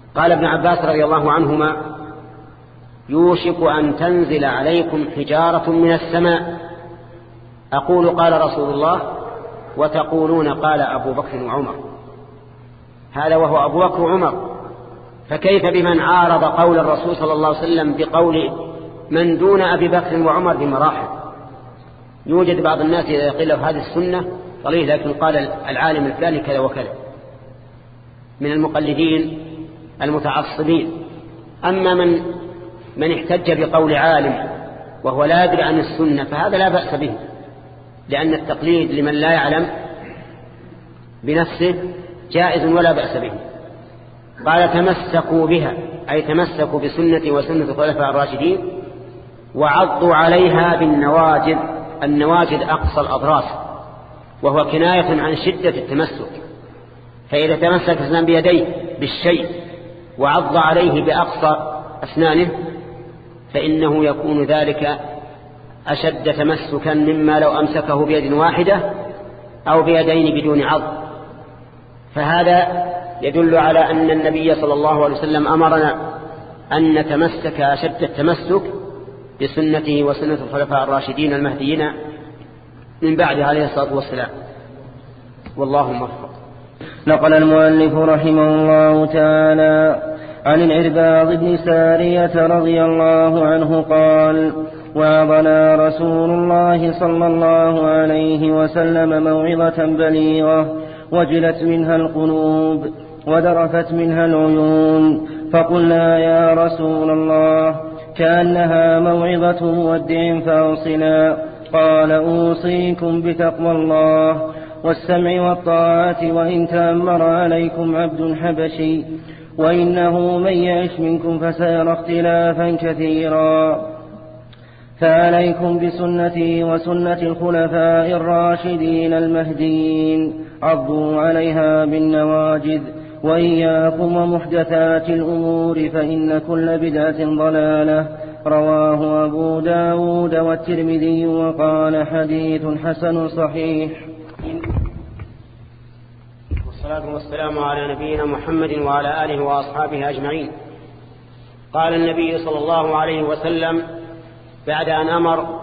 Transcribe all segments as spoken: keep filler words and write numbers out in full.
قال ابن عباس رضي الله عنهما: يوشك أن تنزل عليكم حجارة من السماء، أقول قال رسول الله وتقولون قال أبو بكر وعمر. هذا وهو أبو بكر وعمر، فكيف بمن عارض قول الرسول صلى الله عليه وسلم بقول من دون أبي بكر وعمر بمراحل؟ يوجد بعض الناس إذا يقول له هذه السنة قليل، لكن قال العالم الفلاني كذا وكذا من المقلدين المتعصبين. أما من من احتج بقول عالم وهو لا يدري عن السنة فهذا لا بأس به، لأن التقليد لمن لا يعلم بنفسه جائز ولا بأس به. قال: تمسكوا بها، أي تمسكوا بسنة وسنة الخلفاء الراشدين، وعضوا عليها بالنواجذ. النواجذ أقصى الأضراس، وهو كناية عن شدة التمسك. فإذا تمسك الإنسان بيديه بالشيء وعض عليه بأقصى أسنانه فإنه يكون ذلك أشد تمسكا مما لو أمسكه بيد واحدة أو بيدين بدون عض. فهذا يدل على أن النبي صلى الله عليه وسلم أمرنا أن نتمسك أشد التمسك بسنته وسنة الخلفاء الراشدين المهديين من بعد عليه الصلاة والسلام، والله موفق. نقل المؤلف رحمه الله تعالى عن العرباض بن سارية رضي الله عنه قال: وعظنا رسول الله صلى الله عليه وسلم موعظة بليغة وجلت منها القلوب وذرفت منها العيون، فقلنا: يا رسول الله، كأنها موعظة مودع فأوصنا. قال: أوصيكم بتقوى الله والسمع والطاعة، وإن تأمر عليكم عبد حبشي، وإنه من يعش منكم فسيرى اختلافا كثيرا، فعليكم بسنتي وسنة الخلفاء الراشدين المهديين، عضوا عليها بالنواجذ، وإياكم ومحدثات الأمور، فإن كل بدعة ضلالة. رواه أبو داود والترمذي وقال: حديث حسن صحيح. والصلاة والسلام على نبينا محمد وعلى آله وأصحابه أجمعين. قال النبي صلى الله عليه وسلم بعد أن أمر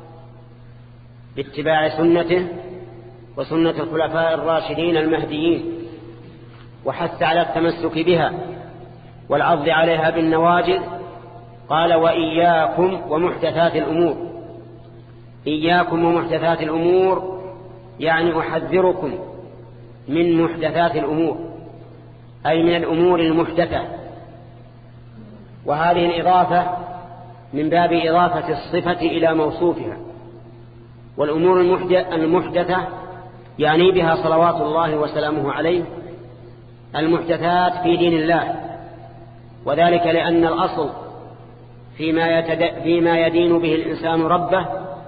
باتباع سنته وسنة الخلفاء الراشدين المهديين، وحث على التمسك بها والعض عليها بالنواجذ، قال: وإياكم ومحدثات الأمور. إياكم ومحدثات الأمور يعني أحذركم من محدثات الأمور، أي من الأمور المحدثة. وهذه الإضافة من باب إضافة الصفة إلى موصوفها. والأمور المحدثة يعني بها صلوات الله وسلامه عليه المحدثات في دين الله، وذلك لأن الأصل فيما, يتد... فيما يدين به الإنسان ربه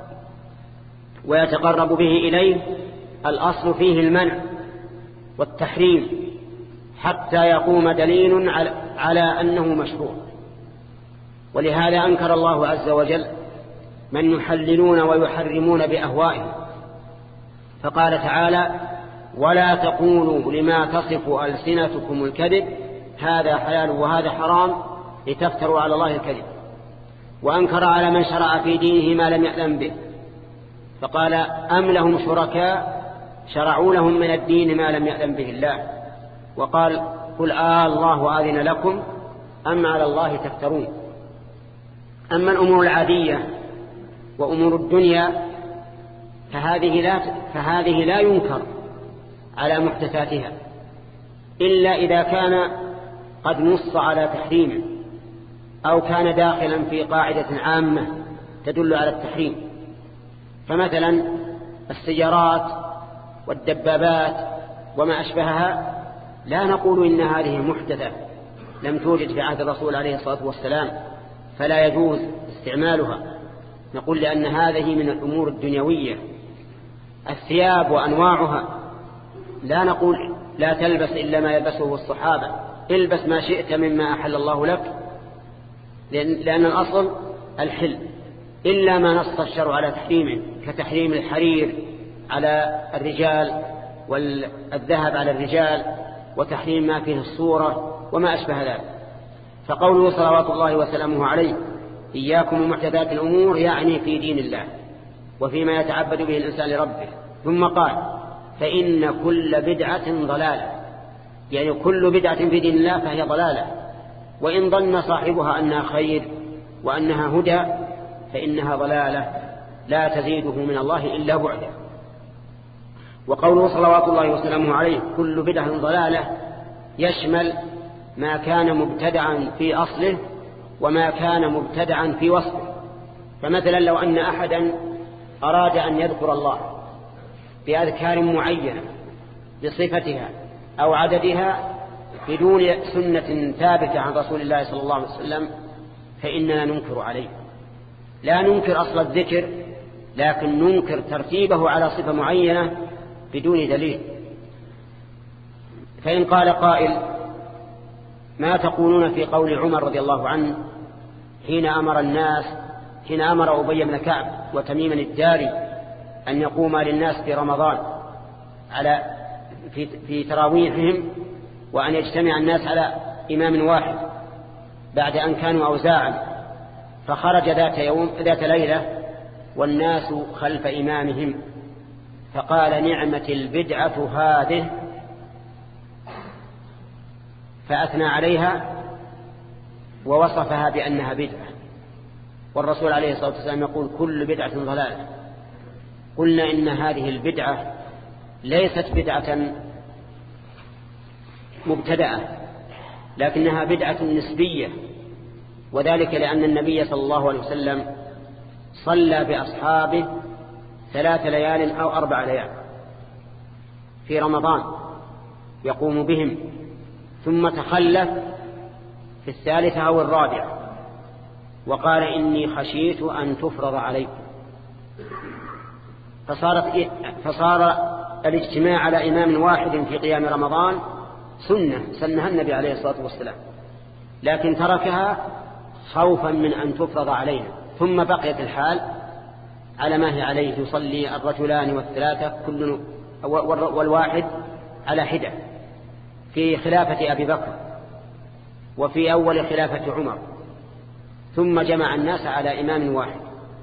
ويتقرب به إليه، الأصل فيه المنع والتحريم حتى يقوم دليل على أنه مشروع. ولهذا أنكر الله عز وجل من يحللون ويحرمون بأهوائهم، فقال تعالى: ولا تقولوا لما تصف ألسنتكم الكذب هذا حلال وهذا حرام لتفتروا على الله الكذب. وأنكر على من شرع في دينه ما لم يأذن به، فقال: أم لهم شركاء شرعوا لهم من الدين ما لم يأذن به الله. وقال: قل آه الله آذن لكم أم على الله تفترون. أما الأمور العادية وأمور الدنيا فهذه لا, فهذه لا ينكر على محدثاتها إلا إذا كان قد نص على تحريمه أو كان داخلا في قاعدة عامة تدل على التحريم. فمثلا السيارات والدبابات وما أشبهها لا نقول إن هذه محدثة لم توجد في عهد الرسول عليه الصلاة والسلام فلا يجوز استعمالها، نقول لأن هذه من الأمور الدنيوية. الثياب وأنواعها لا نقول لا تلبس إلا ما يلبسه الصحابة، البس ما شئت مما أحل الله لك، لأن الأصل الحل، إلا ما نص الشرع على تحريمه كتحريم الحرير على الرجال والذهب على الرجال، وتحريم ما فيه الصورة وما أشبه ذلك. فقوله صلوات الله وسلامه عليه إياكم محدثات الأمور يعني في دين الله وفيما يتعبد به الإنسان لربه. ثم قال فإن كل بدعة ضلالة، يعني كل بدعة في دين الله فهي ضلالة، وإن ظن صاحبها أنها خير وأنها هدى فإنها ضلالة لا تزيده من الله إلا بعدا. وقوله صلوات الله وسلامه عليه كل بدعة ضلالة يشمل ما كان مبتدعا في أصله وما كان مبتدعا في وصفه. فمثلا لو أن أحدا أراد أن يذكر الله بأذكار معينة بصفتها أو عددها بدون سنة ثابتة عن رسول الله صلى الله عليه وسلم فإننا ننكر عليه. لا ننكر أصل الذكر، لكن ننكر ترتيبه على صفة معينة بدون دليل. فإن قال قائل ما تقولون في قول عمر رضي الله عنه حين أمر الناس حين أمر أبي بن كعب وتميم الداري أن يقوما للناس في رمضان على في, في تراويحهم وأن يجتمع الناس على إمام واحد بعد أن كانوا أوزاعا، فخرج ذات يوم ذات ليلة والناس خلف إمامهم فقال نعمة البدعة هذه، فأثنى عليها ووصفها بأنها بدعة. والرسول عليه الصلاة والسلام يقول كل بدعة ضلالة. قلنا إن هذه البدعة ليست بدعة مبتدأة، لكنها بدعة نسبية، وذلك لأن النبي صلى الله عليه وسلم صلى بأصحابه ثلاث ليال أو أربع ليال في رمضان يقوم بهم، ثم تخلف في الثالثة أو الرابعة وقال إني خشيت أن تفرض عليكم، فصارت فصار الاجتماع على إمام واحد في قيام رمضان سنة سنها النبي عليه الصلاة والسلام، لكن تركها خوفا من أن تفرض علينا، ثم بقيت الحال على ما هي عليه، يصلي الرجلان والثلاثة كل والواحد على حدة في خلافة أبي بكر وفي أول خلافة عمر، ثم جمع الناس على إمام واحد،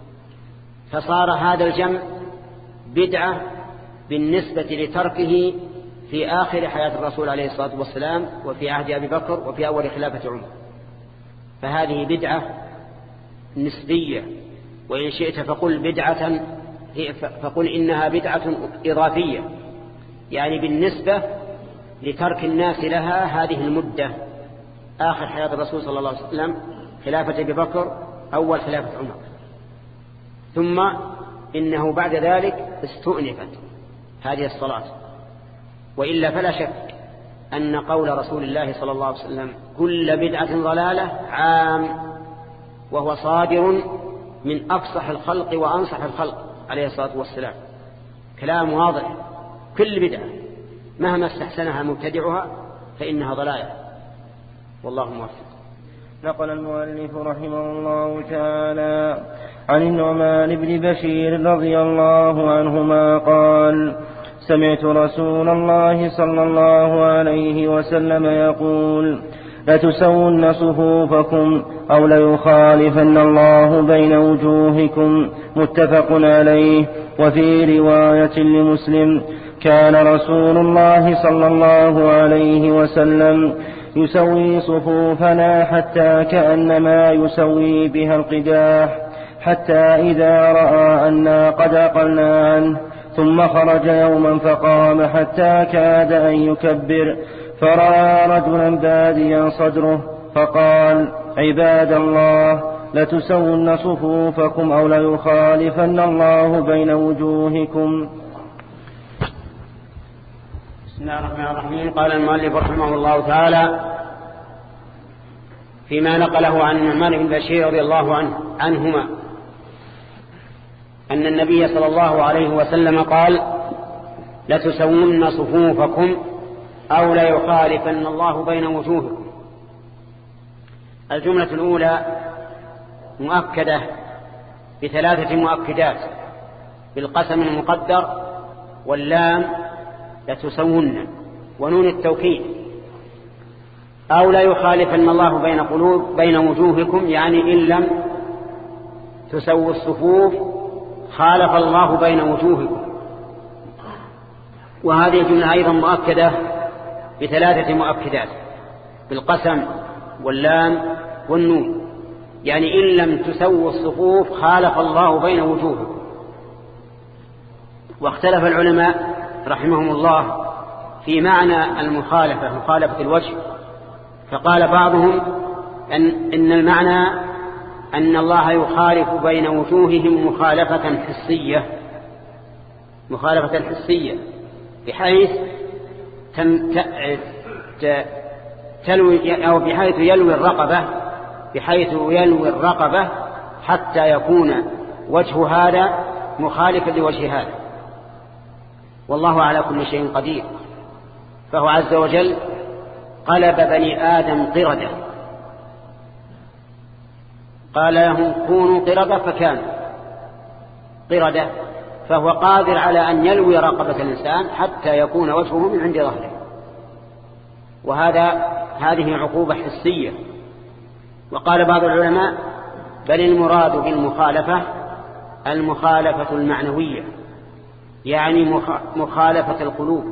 فصار هذا الجمع بدعة بالنسبة لتركه في آخر حياة الرسول عليه الصلاة والسلام وفي عهد أبي بكر وفي أول خلافة عمر. فهذه بدعة نسبية، وإن شئت فقل بدعة فقل إنها بدعة إضافية، يعني بالنسبة لترك الناس لها هذه المدة آخر حياة الرسول صلى الله عليه وسلم خلافة أبي بكر أول خلافة عمر، ثم إنه بعد ذلك استؤنفت هذه الصلاة. وإلا فلا شك أن قول رسول الله صلى الله عليه وسلم كل بدعة ضلالة عام، وهو صادر من أفصح الخلق وأنصح الخلق عليه الصلاة والسلام، كلام واضح. كل بدعة مهما استحسنها مبتدعها فإنها ضلالة، والله موفق. نقل المؤلف رحمه الله تعالى عن النعمان بن بشير رضي الله عنهما قال سمعت رسول الله صلى الله عليه وسلم يقول لتسون صفوفكم أو ليخالفن الله بين وجوهكم، متفق عليه. وفي رواية لمسلم كان رسول الله صلى الله عليه وسلم يسوي صفوفنا حتى كأنما يسوي بها القداح، حتى إذا رأى أنا قد أقلنا عنه ثم خرج يوما فقام حتى كاد أن يكبر، فرأى رجلا باديا صدره فقال عباد الله لتسون صفوفكم أو ليخالفن الله بين وجوهكم. بسم الله الرحمن الرحيم. قال المؤلف رحمه الله تعالى فيما نقله عن النعمان بن بشير رضي الله عنه عنهما أن النبي صلى الله عليه وسلم قال لتسون صفوفكم أو ليخالفن الله بين وجوهكم. الجملة الأولى مؤكدة بثلاثة مؤكدات بالقسم المقدر واللام لتسون ونون التوكيد. أو لا يخالفن الله بين قلوب بين وجوهكم، يعني إن لم تسووا الصفوف خالف الله بين وجوهكم. وهذه الجملة أيضا مؤكدة بثلاثة مؤكدات، بالقسم واللام والنون، يعني إن لم تسووا الصفوف خالف الله بين وجوهكم. واختلف العلماء رحمهم الله في معنى المخالفة، مخالفة الوجه، فقال بعضهم أن, إن المعنى أن الله يخالف بين وجوههم مخالفة حسية، مخالفة حسية بحيث تلوي أو بحيث يلوي الرقبة بحيث يلوي الرقبة حتى يكون وجه هذا مخالفا لوجه هذا. والله على كل شيء قدير، فهو عز وجل قلب بني آدم قردة، قال لهم كونوا قردة فكانوا قردة، فهو قادر على أن يلوي رقبة الإنسان حتى يكون وجهه من عند ظهره. وهذا هذه عقوبة حسية. وقال بعض العلماء بل المراد بالمخالفة المخالفة المعنوية، يعني مخالفة القلوب،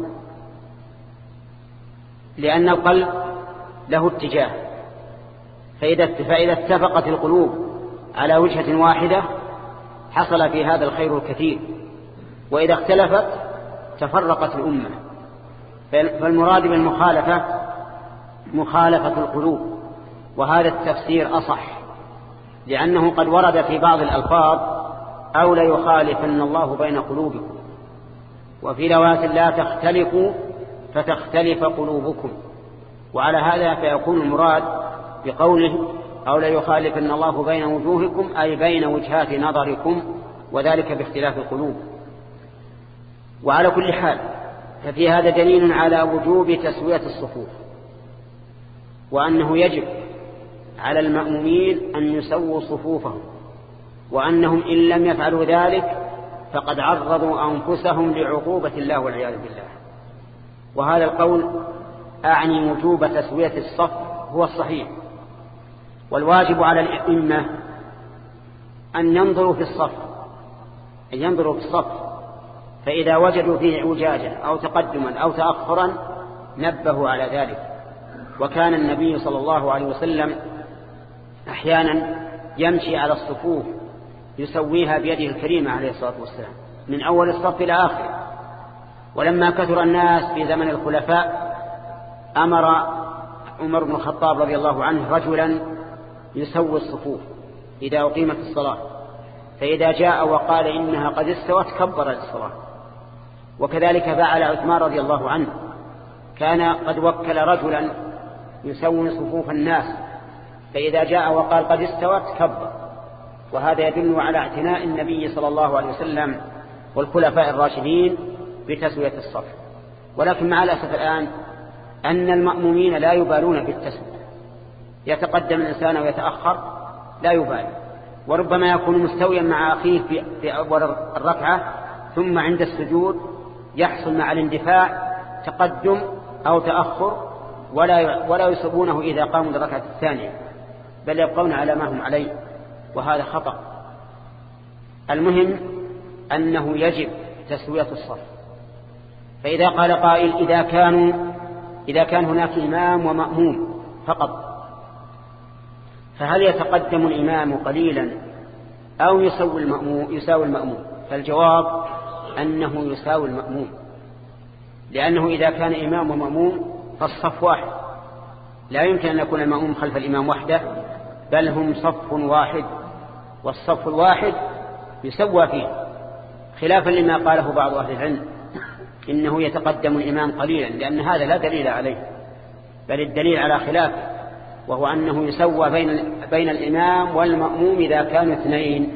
لأن القلب له اتجاه، فإذا فإذا اتفقت القلوب على وجهة واحدة حصل في هذا الخير الكثير، وإذا اختلفت تفرقت الأمة. فالمراد بالمخالفة مخالفة القلوب، وهذا التفسير أصح، لأنه قد ورد في بعض الألفاظ أو لا يخالفن الله بين قلوبكم، وفي رواية لا تختلفوا فتختلف قلوبكم. وعلى هذا فيكون المراد بقوله أو لا يخالفن الله بين وجوهكم أي بين وجهات نظركم، وذلك باختلاف القلوب. وعلى كل حال ففي هذا دليل على وجوب تسوية الصفوف، وأنه يجب على المأمومين أن يسووا صفوفهم، وأنهم إن لم يفعلوا ذلك فقد عرضوا أنفسهم لعقوبة الله والعياذ بالله. وهذا القول أعني وجوب تسوية الصف هو الصحيح. والواجب على الأئمة أن ينظروا في الصف أن ينظروا في الصف فإذا وجدوا فيه اعوجاجا أو تقدما أو تأخرا نبهوا على ذلك. وكان النبي صلى الله عليه وسلم أحيانا يمشي على الصفوف يسويها بيده الكريمة عليه الصلاة والسلام من أول الصف إلى آخره. ولما كثر الناس في زمن الخلفاء أمر عمر بن الخطاب رضي الله عنه رجلا يسوي الصفوف إذا أقيمت الصلاة، فإذا جاء وقال إنها قد استوت كبر للصلاة. وكذلك فعل عثمان رضي الله عنه، كان قد وكل رجلا يسوي صفوف الناس، فإذا جاء وقال قد استوت كبر. وهذا يدل على اعتناء النبي صلى الله عليه وسلم والخلفاء الراشدين بتسوية الصف. ولكن مع الأسف الآن أن المأمومين لا يبالون بالتسوية، يتقدم الإنسان ويتأخر لا يبالي، وربما يكون مستويا مع أخيه في أول الركعة، ثم عند السجود يحصل مع الاندفاع تقدم أو تأخر، ولا ولا يصبونه إذا قاموا للركعة الثانية، بل يبقون على ما هم عليه، وهذا خطأ. المهم أنه يجب تسوية الصف. فإذا قال قائل إذا كانوا إذا كان هناك إمام ومأموم فقط، فهل يتقدم الإمام قليلا أو يساوي المأموم يساوي المأموم؟ فالجواب أنه يساوي المأموم، لأنه إذا كان إمام ومأموم فالصف واحد، لا يمكن أن يكون المأموم خلف الإمام وحده، بل هم صف واحد، والصف الواحد يسوى فيه، خلافا لما قاله بعض أهل العلم إنه يتقدم الإمام قليلا، لأن هذا لا دليل عليه، بل الدليل على خلافه، وهو أنه يسوى بين بين الإمام والمأموم إذا كانوا اثنين.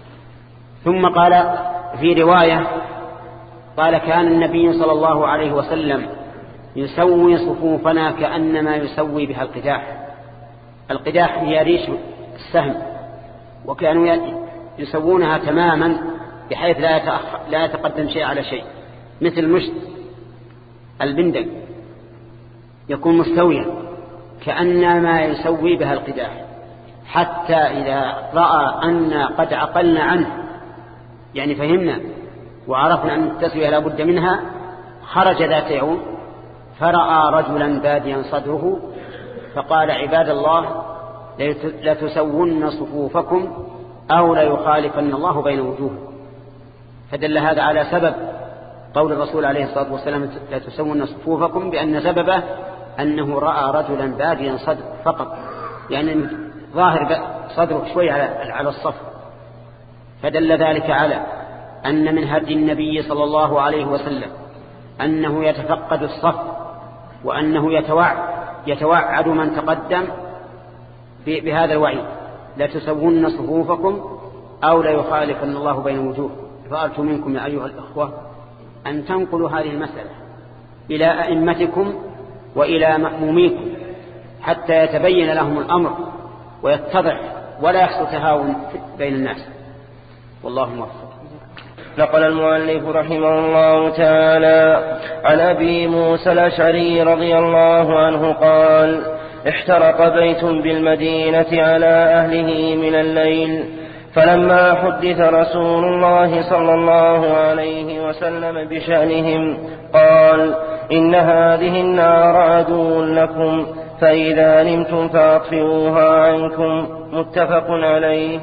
ثم قال في رواية قال كان النبي صلى الله عليه وسلم يسوي صفوفنا كأنما يسوي بها القداح. القداح هي ريش السهم، وكانوا يسوونها تماما بحيث لا يتأخر لا يتقدم شيء على شيء، مثل مشت البندق يكون مستويا، كأنما يسوي بها القداح، حتى إذا رأى أن قد عقلنا عنه، يعني فهمنا وعرفنا أن التسوية لا بد منها، خرج ذات يوم فرأى رجلا باديا صدره فقال: عباد الله لتسون صفوفكم أو ليخالفن الله بين وجوهكم. فدل هذا على سبب قول الرسول عليه الصلاة والسلام: لتسون صفوفكم، بأن سببه أنه رأى رجلا باديا صدره فقط، يعني ظاهر صدره شوي على الصف. فدل ذلك على أن من هدي النبي صلى الله عليه وسلم أنه يتفقد الصف، وأنه يتوعد, يتوعد من تقدم بهذا الوعيد: لا تسون صفوفكم أو لا يخالفن الله بين وجوهكم. فأرجو منكم يا أيها الأخوة أن تنقلوا هذه المسألة إلى أئمتكم وإلى مأموميكم حتى يتبين لهم الأمر ويتضح ولا يحصل تهاون بين الناس، والله موفق. نقل المؤلف رحمه الله تعالى عن أبي موسى الأشعري رضي الله عنه قال: احترق بيت بالمدينة على أهله من الليل، فلما حدث رسول الله صلى الله عليه وسلم بشأنهم قال: إن هذه النار عدو لكم، فإذا نمتم فأطفئوها عنكم. متفق عليه.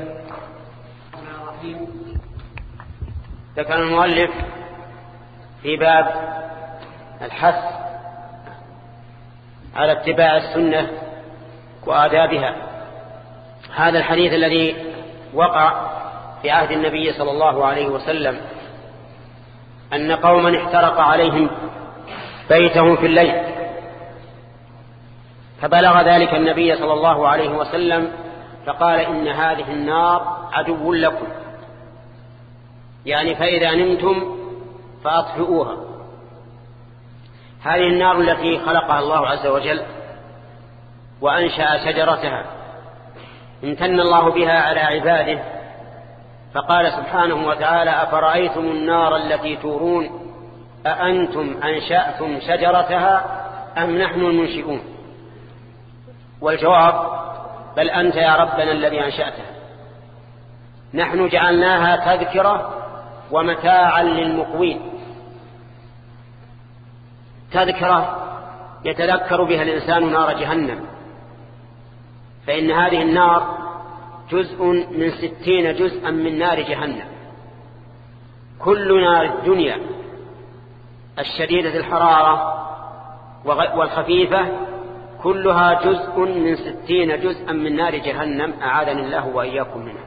ذكر المؤلف في باب الحث على اتباع السنة وآدابها هذا الحديث الذي وقع في عهد النبي صلى الله عليه وسلم، أن قوما احترق عليهم بيتهم في الليل، فبلغ ذلك النبي صلى الله عليه وسلم فقال: إن هذه النار عدو لكم، يعني فإذا نمتم فأطفئوها. هذه النار التي خلقها الله عز وجل وأنشأ شجرتها، امتن الله بها على عباده، فقال سبحانه وتعالى: أفرأيتم النار التي تورون أأنتم أنشأتم شجرتها أم نحن المنشئون؟ والجواب: بل أنت يا ربنا الذي أنشأتها، نحن جعلناها تذكرة ومتاعا للمقوين. تذكرة يتذكر بها الإنسان نار جهنم، فإن هذه النار جزء من ستين جزءا من نار جهنم. كل نار الدنيا الشديدة الحرارة والخفيفة كلها جزء من ستين جزءا من نار جهنم، أعاذني الله وإياكم منها.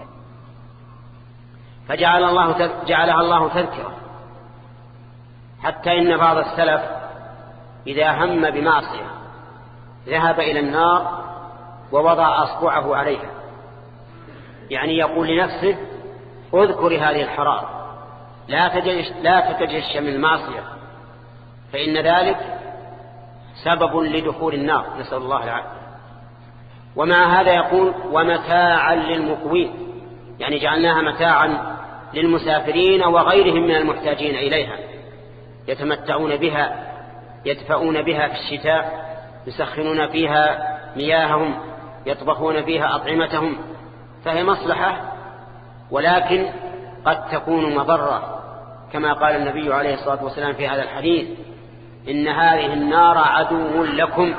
فجعل الله جعلها الله تذكرة، حتى إن بعض السلف إذا هم بمعصية ذهب إلى النار ووضع أصبعه عليها، يعني يقول لنفسه: اذكر هذه الحرارة، لا تتجش من المعصية، فإن ذلك سبب لدخول النار، نسأل الله العافية. ومع هذا يقول: ومتاعا للمقوين، يعني جعلناها متاعا للمسافرين وغيرهم من المحتاجين إليها، يتمتعون بها، يدفعون بها في الشتاء، يسخنون فيها مياههم، يطبخون فيها أطعمتهم، فهي مصلحة، ولكن قد تكون مضرة، كما قال النبي عليه الصلاة والسلام في هذا الحديث: إن هذه النار عدو لكم.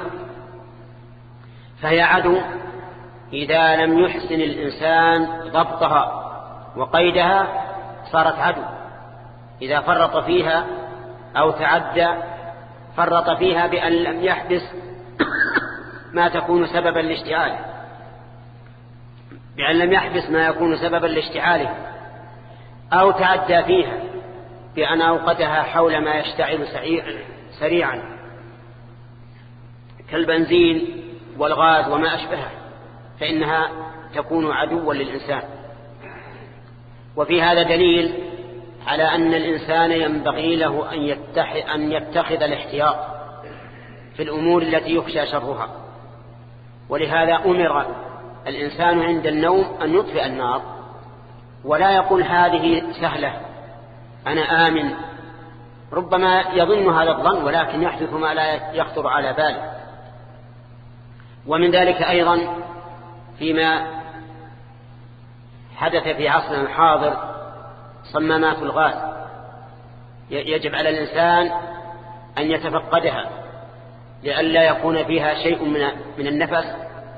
فهي عدو إذا لم يحسن الإنسان ضبطها وقيدها، صارت عدو. إذا فرط فيها أو تعدى، فرط فيها بأن لم يحبس ما تكون سببا لاشتعاله، بأن لم يحبس ما يكون سببا لاشتعاله، أو تعدى فيها بأن أوقدها حول ما يشتعل سريعا كالبنزين والغاز وما أشبهه، فإنها تكون عدوا للإنسان. وفي هذا دليل على أن الإنسان ينبغي له أن يتخذ الاحتياط في الأمور التي يخشى شرها. ولهذا أمر الإنسان عند النوم أن يطفئ النار، ولا يقول هذه سهلة أنا آمن، ربما يظن هذا الظن ولكن يحدث ما لا يخطر على باله. ومن ذلك أيضا فيما حدث في عصرنا الحاضر صمامات الغاز، يجب على الإنسان أن يتفقدها لئلا يكون فيها شيء من النفس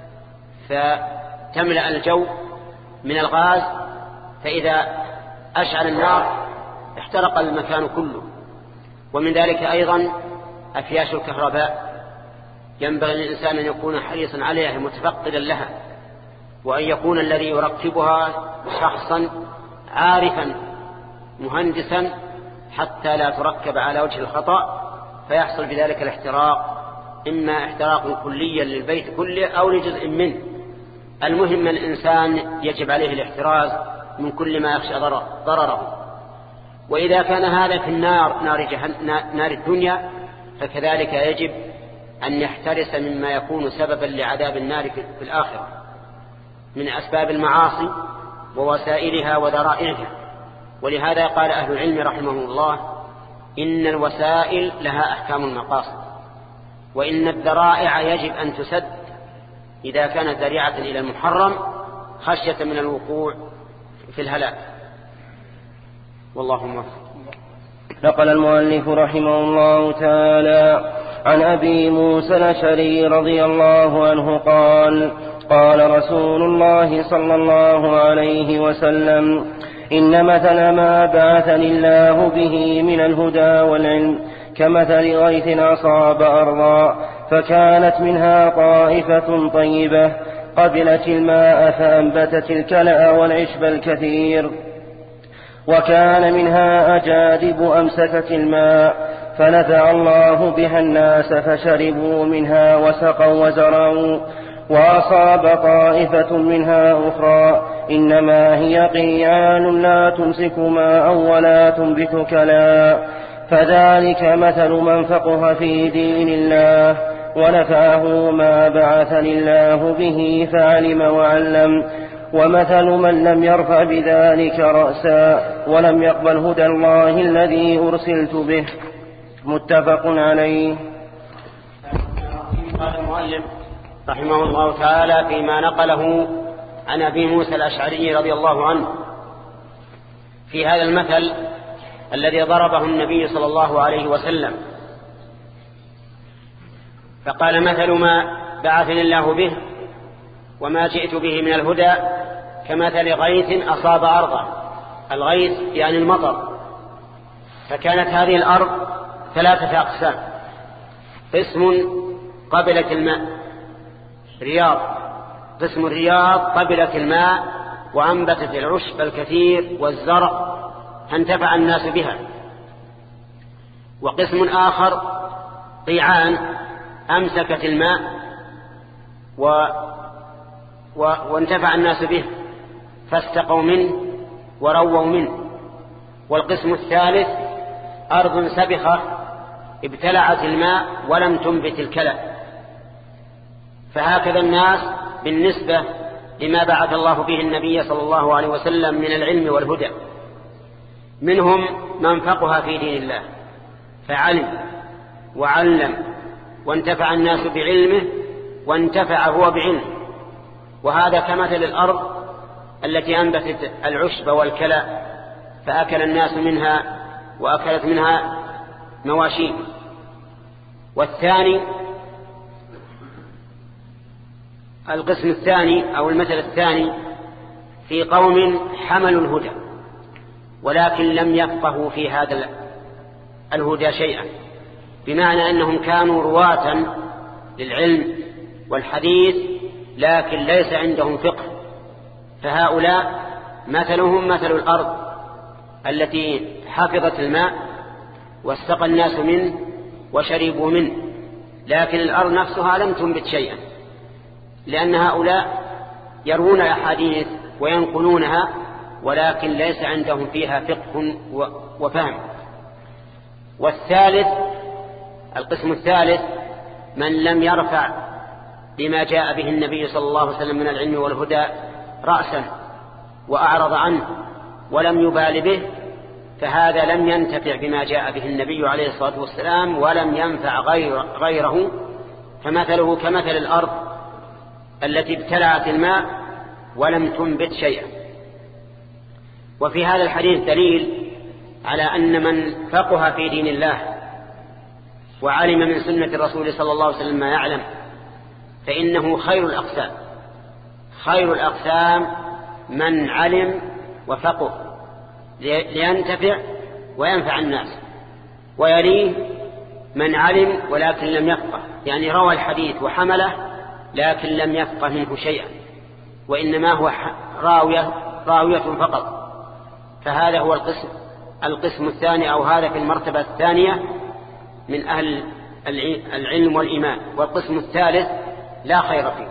فتملأ الجو من الغاز، فإذا أشعل النار احترق المكان كله. ومن ذلك أيضا أفياش الكهرباء، ينبغي للإنسان أن يكون حريصا عليها متفقدا لها، وأن يكون الذي يركبها شخصا عارفا مهندسا حتى لا تركب على وجه الخطأ فيحصل بذلك الاحتراق، إما احتراق كليا للبيت كله أو لجزء منه. المهم الإنسان يجب عليه الاحتراز من كل ما يخشى ضرره. وإذا كان هذا في النار نار, نار الدنيا، فكذلك يجب أن يحترس مما يكون سببا لعذاب النار في الآخرة من أسباب المعاصي ووسائلها وذرائعها. ولهذا قال أهل العلم رحمهم الله: إن الوسائل لها أحكام المقاصد، وإن الذرائع يجب أن تسد إذا كانت ذريعة إلى المحرم خشية من الوقوع في الهلاك. والله موفق. نقل المؤلف رحمه الله تعالى عن أبي موسى الأشعري رضي الله عنه قال: قال رسول الله صلى الله عليه وسلم: إن مثل ما بعثني الله به من الهدى والعلم كمثل غيث أصاب أرضا فكانت منها طائفة طيبة قبلت الماء فأنبتت الكلأ والعشب الكثير، وكان منها أجادب أمسكت الماء فنفع الله بها الناس فشربوا منها وسقوا وزرعوا، وأصاب طائفة منها أخرى إنما هي قيعان لا تمسك ماء ولا تنبت كلا، فذلك مثل من فقه في دين الله ونفعه ما بعثني الله به فعلم وعلم، ومثل من لم يرفع بذلك رأسا ولم يقبل هدى الله الذي أرسلت به. متفق عليه. قال المؤلف رحمه الله تعالى فيما نقله عن أبي موسى الأشعري رضي الله عنه في هذا المثل الذي ضربه النبي صلى الله عليه وسلم، فقال: مثل ما بعثني الله به وما جئت به من الهدى كمثل غيث أصاب أرضا. الغيث يعني المطر. فكانت هذه الأرض ثلاثة أقسام: قسم قبلت الماء رياض، قسم الرياض قبلت الماء وأنبتت العشب الكثير والزرع فانتفع الناس بها، وقسم آخر قيعان أمسكت الماء و... و... وانتفع الناس به فاستقوا منه ورووا منه، والقسم الثالث أرض سبخة ابتلعت الماء ولم تنبت الكلى. فهكذا الناس بالنسبة لما بعث الله به النبي صلى الله عليه وسلم من العلم والهدى، منهم من فقه في دين الله فعلم وعلم وانتفع الناس بعلمه وانتفع هو بعلمه، وهذا كمثل الأرض التي أنبتت العشب والكلى فأكل الناس منها وأكلت منها مواشين. والثاني القسم الثاني أو المثل الثاني في قوم حملوا الهدى ولكن لم يفقهوا في هذا الهدى شيئا، بمعنى أنهم كانوا رواة للعلم والحديث لكن ليس عندهم فقه، فهؤلاء مثلهم مثل الأرض التي حفظت الماء واستقى الناس منه وشربوا منه، لكن الأرض نفسها لم تنبت شيئا، لأن هؤلاء يروون الأحاديث وينقلونها ولكن ليس عندهم فيها فقه وفهم. والثالث القسم الثالث من لم يرفع بما جاء به النبي صلى الله عليه وسلم من العلم والهدى رأسا وأعرض عنه ولم يبال به، فهذا لم ينتفع بما جاء به النبي عليه الصلاة والسلام ولم ينفع غير غيره، فمثله كمثل الأرض التي ابتلعت الماء ولم تنبت شيئا. وفي هذا الحديث دليل على أن من فقه في دين الله وعلم من سنة الرسول صلى الله عليه وسلم ما يعلم فإنه خير الأقسام. خير الأقسام من علم وفقه لينتفع وينفع الناس، ويليه من علم ولكن لم يفقه، يعني روى الحديث وحمله لكن لم يفقه منه شيئا، وإنما هو راوية, راوية فقط. فهذا هو القسم القسم الثاني، أو هذا في المرتبة الثانية من أهل العلم والإيمان. والقسم الثالث لا خير فيه،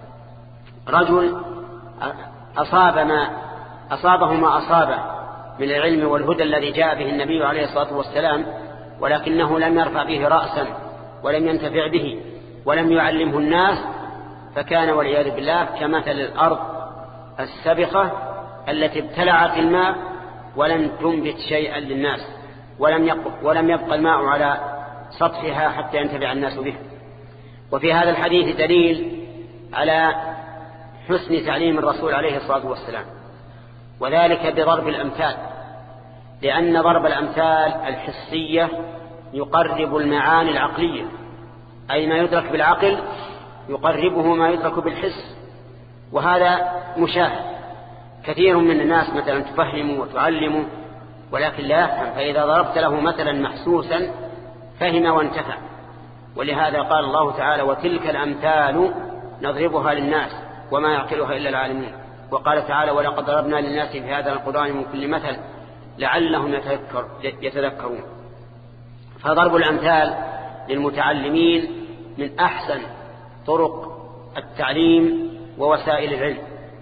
رجل أصاب ما أصابه ما أصابه من العلم والهدى الذي جاء به النبي عليه الصلاة والسلام، ولكنه لم يرفع به رأسا ولم ينتفع به ولم يعلمه الناس، فكان والعياذ بالله كمثل الأرض السبخة التي ابتلعت الماء ولم تنبت شيئا للناس، ولم يبقى, ولم يبقى الماء على سطحها حتى ينتفع الناس به. وفي هذا الحديث دليل على حسن تعليم الرسول عليه الصلاة والسلام، وذلك بضرب الأمثال، لأن ضرب الأمثال الحسية يقرب المعاني العقلية، أي ما يدرك بالعقل يقربه ما يدرك بالحس، وهذا مشاهد. كثير من الناس مثلا تفهم وتعلم ولكن لا يفهم، فإذا ضربت له مثلا محسوسا فهم وانتفع. ولهذا قال الله تعالى: وتلك الأمثال نضربها للناس وما يعقلها إلا العالمون. وقال تعالى: ولقد ضربنا للناس في هذا القرآن من كل مثل لعلهم يتذكر يتذكرون. فضرب الأمثال للمتعلمين من أحسن طرق التعليم ووسائل العلم،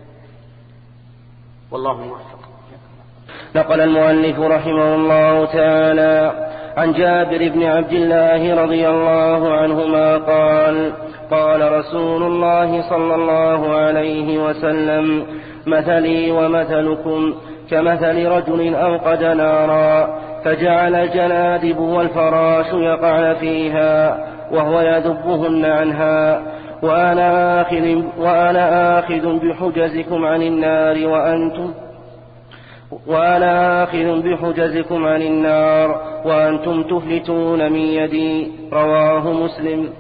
والله موفق. نقل المؤلف رحمه الله تعالى عن جابر بن عبد الله رضي الله عنهما قال: قال رسول الله صلى الله عليه وسلم: مثلي ومثلكم كمثل رجل أوقد نارا فجعل الجنادب والفراش يقعن فيها وهو يذبهن عنها، وأنا آخذ, وأنا آخذ بحجزكم عن النار وأنتم وأنا آخذ بحجزكم عن النار وأنتم تفلتون من يدي. رواه مسلم.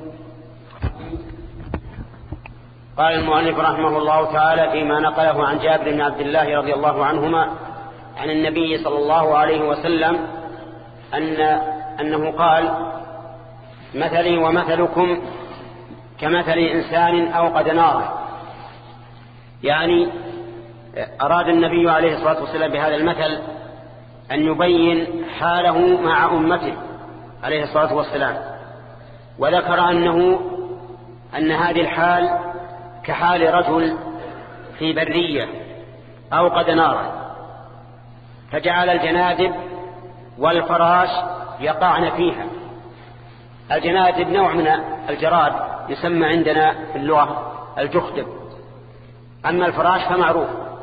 قال المؤلف رحمه الله تعالى فيما نقله عن جابر بن عبد الله رضي الله عنهما عن النبي صلى الله عليه وسلم أن أنه قال: مثلي ومثلكم كمثل إنسان أوقد نارا. يعني أراد النبي عليه الصلاة والسلام بهذا المثل أن يبين حاله مع أمته عليه الصلاة والسلام، وذكر أنه أن هذه الحال كحال رجل في برية أوقد نارا فجعل الجنادب والفراش يقعن فيها. الجنادب نوع من الجراد يسمى عندنا في اللغة الجخدب، أما الفراش فمعروف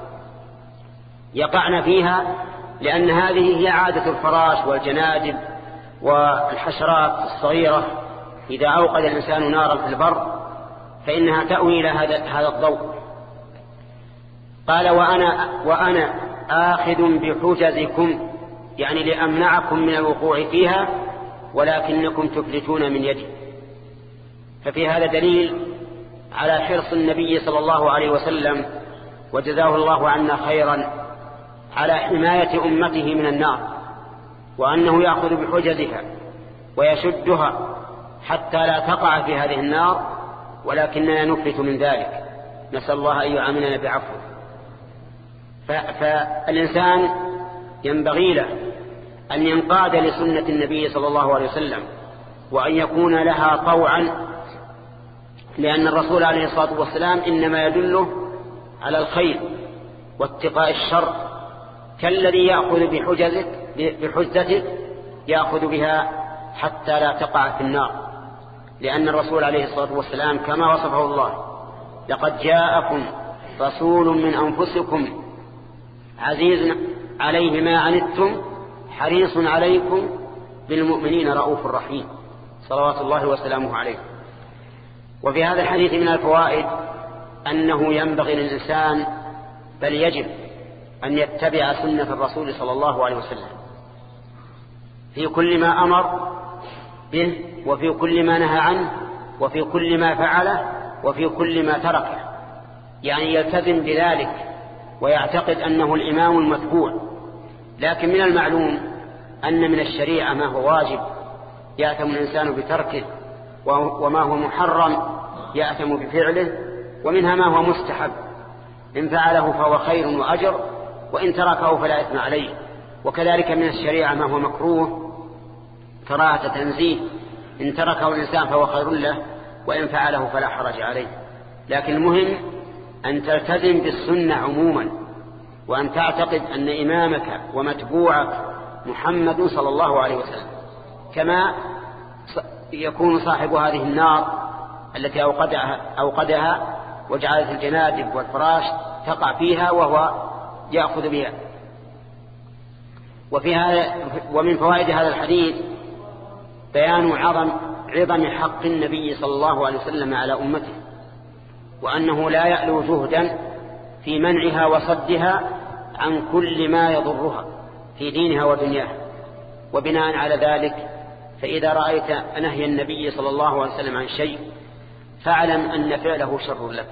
يقعن فيها، لأن هذه هي عادة الفراش والجنادب والحشرات الصغيرة. إذا أوقد الإنسان نارا في البر فإنها تأوي إلى هذا الضوء. قال: وأنا, وأنا آخذ بحجزكم، يعني لأمنعكم من الوقوع فيها ولكنكم تفلتون من يدي. ففي هذا دليل على حرص النبي صلى الله عليه وسلم وجزاه الله عنا خيرا على حماية أمته من النار، وأنه يأخذ بحجزها ويشدها حتى لا تقع في هذه النار، ولكننا نفلت من ذلك، نسأل الله أن يعاملنا بعفوه. فالإنسان ينبغي له أن ينقاد لسنة النبي صلى الله عليه وسلم وأن يكون لها طوعا، لأن الرسول عليه الصلاة والسلام إنما يدله على الخير واتقاء الشر، كالذي يأخذ بحجزك بحجتك يأخذ بها حتى لا تقع في النار، لأن الرسول عليه الصلاة والسلام كما وصفه الله: لقد جاءكم رسول من أنفسكم عزيز عليه ما عنتم حريص عليكم بالمؤمنين رؤوف رحيم، صلوات الله وسلامه عليه. وفي هذا الحديث من الفوائد أنه ينبغي للإنسان بل يجب أن يتبع سنة الرسول صلى الله عليه وسلم في كل ما أمر به، وفي كل ما نهى عنه، وفي كل ما فعله، وفي كل ما تركه. يعني يلتزم بذلك ويعتقد أنه الإمام المتبوع. لكن من المعلوم أن من الشريعة ما هو واجب يأثم الإنسان بتركه، وما هو محرم يأثم بفعله، ومنها ما هو مستحب إن فعله فهو خير وأجر، وإن تركه فلا إثم عليه. وكذلك من الشريعة ما هو مكروه كراهة تنزيه، إن تركه الإنسان فهو خير له، وإن فعله فلا حرج عليه. لكن المهم أن تلتزم بالسنة عموما، وأن تعتقد أن إمامك ومتبوعك محمد صلى الله عليه وسلم، كما يكون صاحب هذه النار التي أوقدها, أوقدها وجعلت الجنادب والفراش تقع فيها وهو يأخذ بها. وفي هذا ومن فوائد هذا الحديث بيان عظم عظم حق النبي صلى الله عليه وسلم على أمته، وأنه لا يألو جهدا في منعها وصدها عن كل ما يضرها في دينها ودنياها. وبناء على ذلك فإذا رأيت نهي النبي صلى الله عليه وسلم عن شيء فاعلم أن فعله شر لك،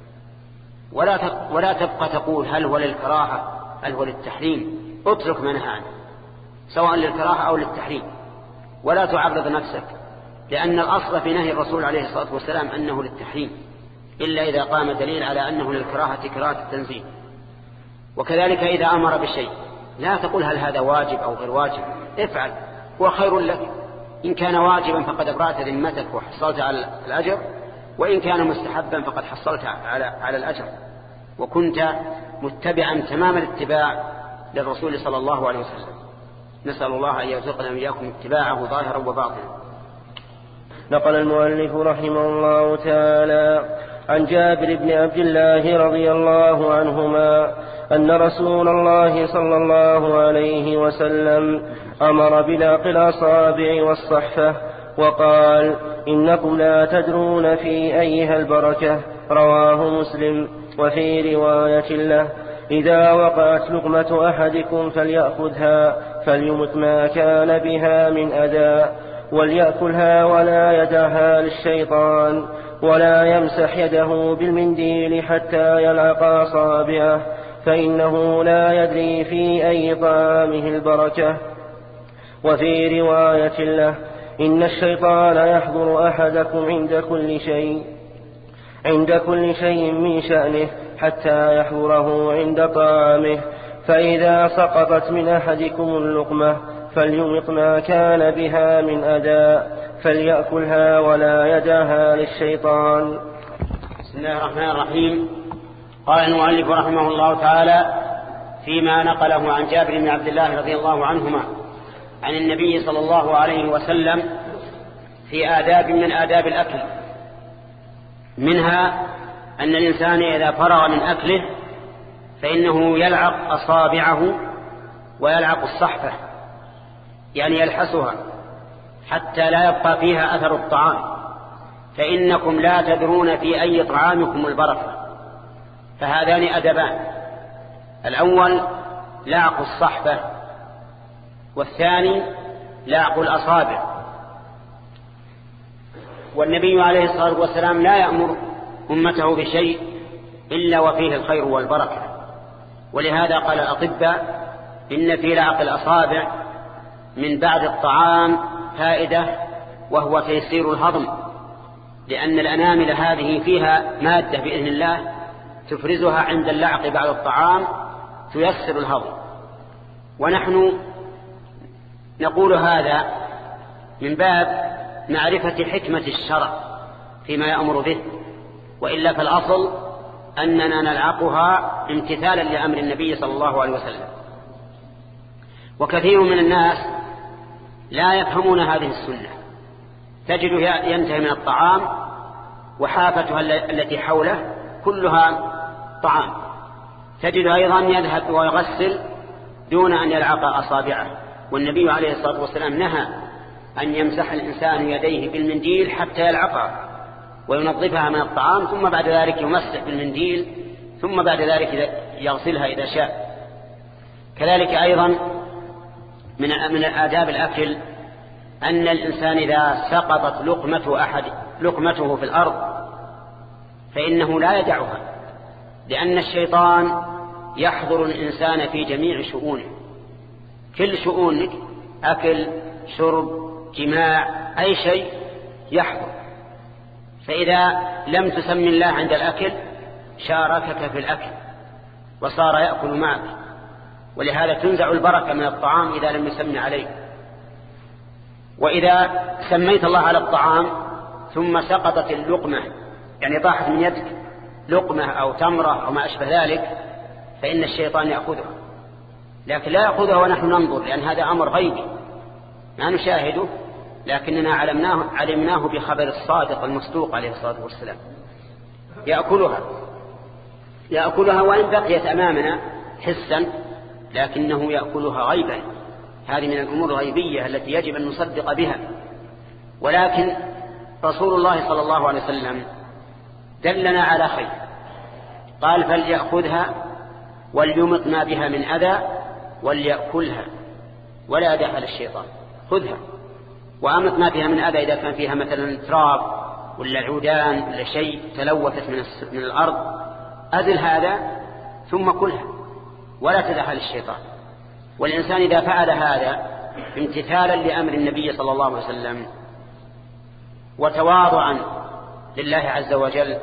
ولا ولا تبقى تقول هل هو للكراهة هل هو للتحريم. اترك ما نهى عنه سواء للكراهة أو للتحريم، ولا تعرض نفسك، لأن الأصل في نهي الرسول عليه الصلاة والسلام أنه للتحريم، إلا إذا قام دليل على أنه للكراهة كراهة التنزيه. وكذلك إذا أمر بشيء لا تقول هل هذا واجب أو غير واجب، افعل هو خير لك. إن كان واجبا فقد أبرأت ذمتك وحصلت على الأجر، وإن كان مستحبا فقد حصلت على على الأجر، وكنت متبعا تمام الاتباع للرسول صلى الله عليه وسلم. نسأل الله أن يرزقنا وإياكم اتباعه ظاهرا وباطنا. نقل المؤلف رحمه الله تعالى عن جابر بن عبد الله رضي الله عنهما أن رسول الله صلى الله عليه وسلم أمر بلاق الأصابع والصحفة وقال: إنكم لا تدرون في أيها البركة. رواه مسلم. وفي رواية له: إذا وقعت لقمة أحدكم فليأخذها فليمت ما كان بها من أذى، وليأكلها ولا يدعها للشيطان، ولا يمسح يده بالمنديل حتى يلعق أصابعه، فإنه لا يدري في أي طعامه البركة. وفي رواية له: إن الشيطان يحضر أحدكم عند كل شيء عند كل شيء من شأنه حتى يحضره عند طعامه، فإذا سقطت من أحدكم اللقمة فليمط ما كان بها من أذى، فليأكلها ولا يدعها للشيطان. بسم الله الرحمن الرحيم. قال المؤلف رحمه الله تعالى فيما نقله عن جابر بن عبد الله رضي الله عنهما عن النبي صلى الله عليه وسلم في آداب من آداب الأكل، منها أن الإنسان إذا فرغ من أكله فإنه يلعق أصابعه ويلعق الصحفة، يعني يلحسها حتى لا يبقى فيها أثر الطعام، فإنكم لا تدرون في أي طعامكم البركة. فهذان أدبان: الأول لعق الصحفة، والثاني لعق الأصابع. والنبي عليه الصلاة والسلام لا يأمر أمته بشيء إلا وفيه الخير والبركة، ولهذا قال الأطباء: إن في لعق الأصابع من بعد الطعام فائدة، وهو تيسير الهضم، لأن الأنامل هذه فيها مادة بإذن الله تفرزها عند اللعق بعد الطعام تيسر الهضم. ونحن نقول هذا من باب معرفة حكمة الشرع فيما يأمر به، وإلا فالأصل أننا نلعقها امتثالا لأمر النبي صلى الله عليه وسلم. وكثير من الناس لا يفهمون هذه السنة، تجده ينتهي من الطعام وحافتها التي حوله كلها طعام، تجد أيضا يذهب ويغسل دون أن يلعق أصابعه. والنبي عليه الصلاة والسلام نهى أن يمسح الإنسان يديه بالمنديل حتى يلعقها، وينظفها من الطعام، ثم بعد ذلك يمسح بالمنديل، ثم بعد ذلك يغسلها إذا شاء. كذلك أيضا من من آداب الأكل أن الإنسان إذا سقطت لقمة أحد لقمته في الأرض فإنه لا يدعها، لأن الشيطان يحضر الإنسان في جميع شؤونه، كل شؤونك، أكل، شرب، جماع، أي شيء يحضر. فإذا لم تسم الله عند الأكل شاركك في الأكل وصار يأكل معك، ولهذا تنزع البركة من الطعام إذا لم يسمي عليه. وإذا سميت الله على الطعام ثم سقطت اللقمة، يعني طاحت من يدك لقمة أو تمرة أو ما أشبه ذلك، فإن الشيطان يأخذها، لكن لا يأخذها ونحن ننظر، لأن هذا أمر غيبي ما نشاهده، لكننا علمناه, علمناه بخبر الصادق المصدوق عليه الصلاة والسلام. يأكلها يأكلها وإن بقيت أمامنا حسا، لكنه يأكلها غيبا. هذه من الأمور الغيبية التي يجب أن نصدق بها. ولكن رسول الله صلى الله عليه وسلم دلنا على خير، قال فليأخذها وليمط ما بها من أذى وليأكلها ولا يدعها للشيطان. خذها وأمط ما بها من أذى، إذا كان فيها مثلا تراب ولا عودان ولا شيء تلوثت من, من الأرض، أزل هذا ثم كلها ولا تدعها للشيطان. والإنسان إذا فعل هذا امتثالا لأمر النبي صلى الله عليه وسلم وتواضعا لله عز وجل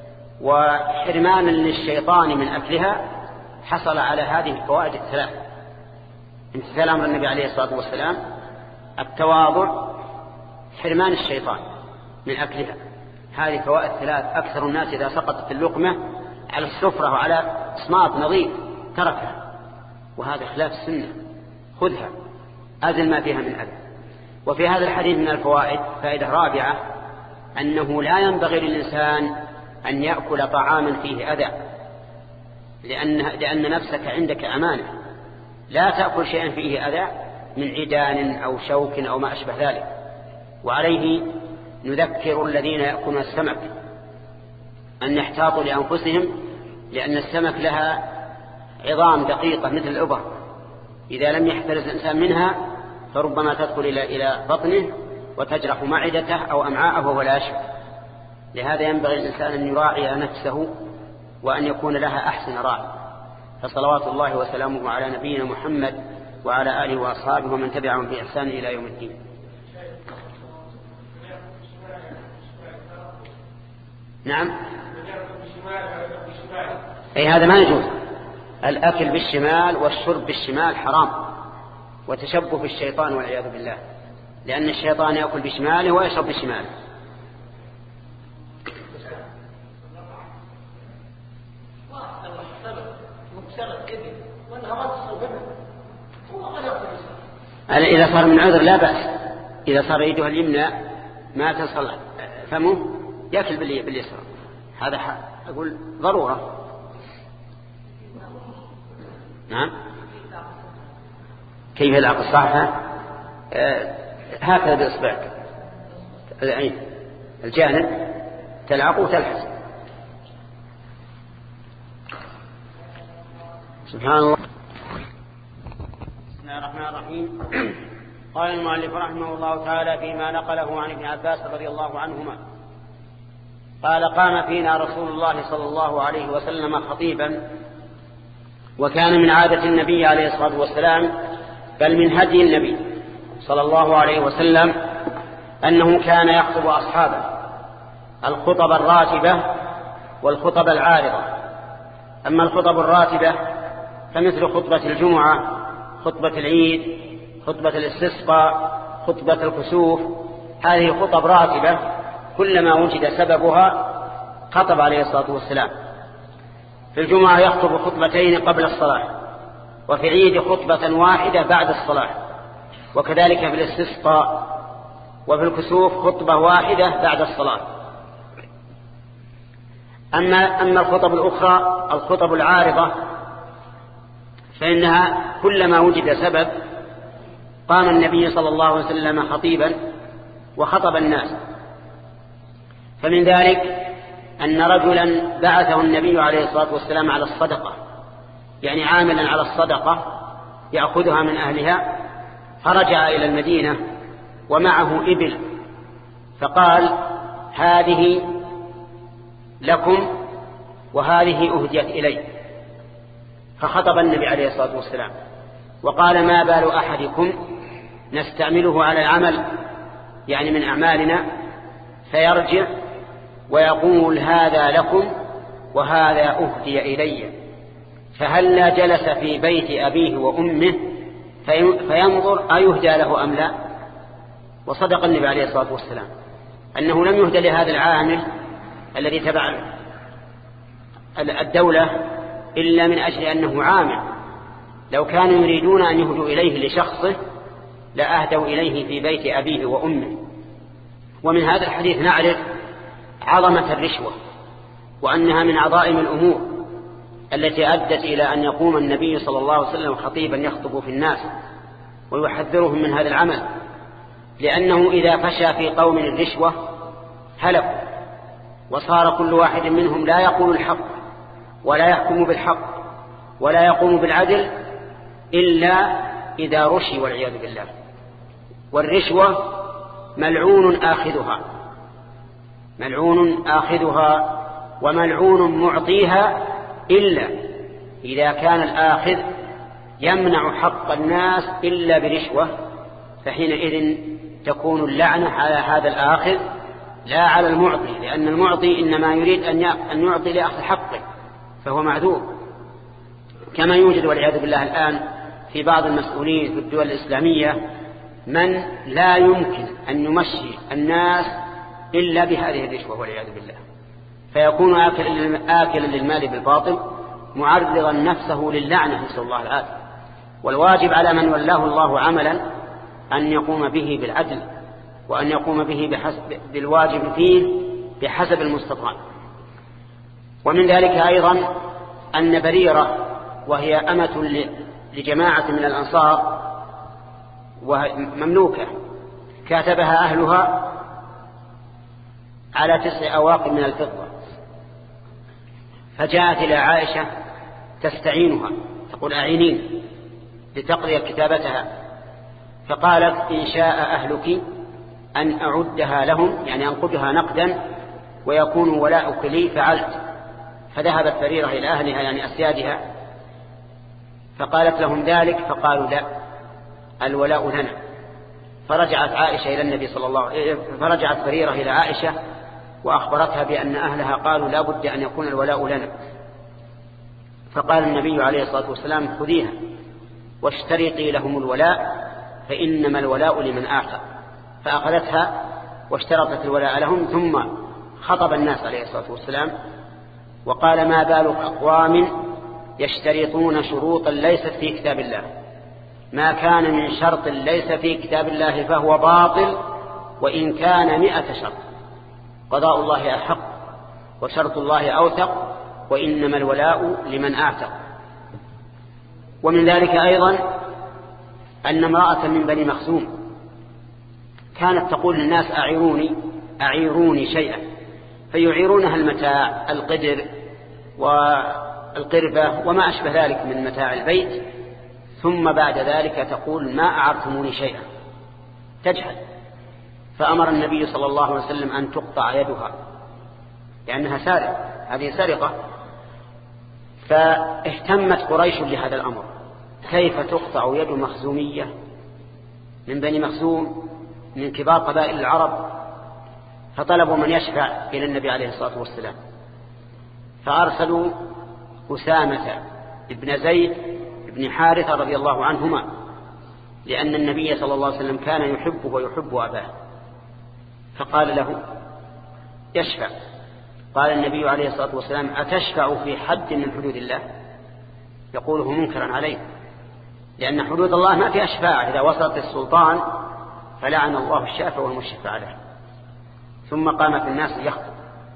وحرمانا للشيطان من أكلها، حصل على هذه الفوائد الثلاث: امتثال أمر النبي عليه الصلاة والسلام، التواضع، حرمان الشيطان من أكلها. هذه فوائد ثلاث. أكثر الناس إذا سقطت اللقمة على السفرة وعلى صماط نظيف تركها، وهذا خلاف السنة. خذها أزل ما فيها من أذى. وفي هذا الحديث من الفوائد فائدة رابعة، أنه لا ينبغي للإنسان أن يأكل طعاما فيه أذى، لأن, لأن نفسك عندك أمانة، لا تأكل شيئا فيه أذى من عيدان أو شوك أو ما أشبه ذلك. وعليه نذكر الذين يأكلون السمك أن يحتاطوا لأنفسهم، لأن السمك لها عظام دقيقة مثل الإبر، إذا لم يحترز الإنسان منها فربما تدخل إلى إلى بطنه وتجرح معدته أو أمعاءه ولا يشعر. لهذا ينبغي الإنسان أن يراعي نفسه وأن يكون لها أحسن راعي. فصلوات الله وسلامه على نبينا محمد وعلى آله وأصحابه ومن تبعهم بإحسان إلى يوم الدين. نعم، أي هذا ما يجوز. الأكل بالشمال والشرب بالشمال حرام، وتشبه الشيطان والعياذ بالله، لأن الشيطان يأكل بشماله ويشرب بشماله. إذا صار من عذر لا بأس، إذا صار يده اليمنى ما تصل فمه يأكل باليسار، هذا أقول ضرورة. نعم، كيف يلعق الصحفة؟ آه هكذا بإصبعك العين الجانب تلعق وتلحس. سبحان الله. بسم الله الرحمن الرحيم. قال المؤلف رحمه الله تعالى فيما نقله عن ابن عباس رضي الله عنهما قال قام فينا رسول الله صلى الله عليه وسلم خطيبا، وكان من عادة النبي عليه الصلاة والسلام بل من هدي النبي صلى الله عليه وسلم أنه كان يخطب أصحابه الخطب الراتبة والخطب العارضة. أما الخطب الراتبة فمثل خطبة الجمعة، خطبة العيد، خطبة الاستسقاء، خطبة الكسوف، هذه خطب راتبة كلما وجد سببها خطب عليه الصلاة والسلام. في الجمعة يخطب خطبتين قبل الصلاة، وفي العيد خطبة واحدة بعد الصلاة، وكذلك في الاستسقاء وفي الكسوف خطبة واحدة بعد الصلاة. أما, أما الخطب الأخرى الخطب العارضة فإنها كلما وجد سبب قام النبي صلى الله عليه وسلم خطيبا وخطب الناس. فمن ذلك أن رجلا بعثه النبي عليه الصلاة والسلام على الصدقة، يعني عاملا على الصدقة يأخذها من أهلها، فرجع إلى المدينة ومعه إبل، فقال هذه لكم وهذه أهديت إلي. فخطب النبي عليه الصلاة والسلام وقال ما بال أحدكم نستعمله على العمل، يعني من أعمالنا، فيرجع ويقول هذا لكم وهذا أهدي إلي، فهلا جلس في بيت أبيه وأمه فينظر أيهدى له أم لا. وصدق النبي عليه الصلاة والسلام أنه لم يهدى لهذا العامل الذي تبع الدولة إلا من أجل أنه عامل، لو كانوا يريدون أن يهدوا إليه لشخصه لأهدوا إليه في بيت أبيه وأمه. ومن هذا الحديث نعرف عظمة الرشوة، وأنها من عظائم الأمور التي أدت إلى أن يقوم النبي صلى الله عليه وسلم خطيبا يخطب في الناس ويحذرهم من هذا العمل، لأنه إذا فشى في قوم الرشوة هلكوا، وصار كل واحد منهم لا يقول الحق ولا يحكم بالحق ولا يقوم بالعدل إلا إذا رشي والعياذ بالله. والرشوة ملعون آخذها، ملعون آخذها وملعون معطيها، إلا إذا كان الآخذ يمنع حق الناس إلا برشوة، فحينئذ تكون اللعنة على هذا الآخذ لا على المعطي، لأن المعطي إنما يريد أن يعطي لأخذ حقه فهو معذور. كما يوجد والعياذ بالله الآن في بعض المسؤولين في الدول الإسلامية من لا يمكن أن يمشي الناس إلا بهذه الرشوة والعياذ بالله، فيكون آكلا للمال بالباطل معرضا نفسه للعنة، نسأل الله العافية. والواجب على من ولاه الله عملا أن يقوم به بالعدل، وأن يقوم به بحسب بالواجب فيه بحسب المستطاع. ومن ذلك أيضا أن بريرة وهي أمة لجماعة من الأنصار ومملوكة كاتبها أهلها على تسع أواق من الفضة، فجاءت إلى عائشة تستعينها تقول أعينين لتقضي كتابتها، فقالت إن شاء أهلك أن أعدها لهم، يعني أنقدها نقدا ويكون ولاؤك لي، فعلت. فذهبت بريرة إلى أهلها يعني أسيادها فقالت لهم ذلك، فقالوا لا، الولاء لنا. فرجعت عائشة إلى النبي صلى الله عليه وسلم، فرجعت بريرة إلى عائشة وأخبرتها بأن أهلها قالوا لا بد أن يكون الولاء لنا. فقال النبي عليه الصلاة والسلام خذيها واشترطي لهم الولاء فإنما الولاء لمن آخر. فأخذتها واشترطت الولاء لهم، ثم خطب الناس عليه الصلاة والسلام وقال ما بال أقوام يشترطون شروطا ليست في كتاب الله، ما كان من شرط ليس في كتاب الله فهو باطل وإن كان مئة شرط، قضاء الله أحق وشرط الله أوثق وإنما الولاء لمن آتق. ومن ذلك أيضا أن امرأة من بني مخزوم كانت تقول للناس أعيروني أعيروني شيئا، فيعيرونها المتاع القدر والقربة وما أشبه ذلك من متاع البيت، ثم بعد ذلك تقول ما أعرتموني شيئا، تجحد. فأمر النبي صلى الله عليه وسلم أن تقطع يدها لأنها سارقة، هذه سرقة. فاهتمت قريش لهذا الأمر، كيف تقطع يد مخزومية من بني مخزوم من كبار قبائل العرب؟ فطلبوا من يشفع إلى النبي عليه الصلاة والسلام، فأرسلوا أسامة ابن زيد ابن حارثة رضي الله عنهما، لأن النبي صلى الله عليه وسلم كان يحبه ويحب أباه، فقال له يشفع. قال النبي عليه الصلاة والسلام أتشفع في حد من حدود الله؟ يقوله منكرا عليه، لأن حدود الله ما فيها شفاعة، إذا وصلت السلطان فلعن الله الشافع والمشفع له. ثم قام في الناس يخطب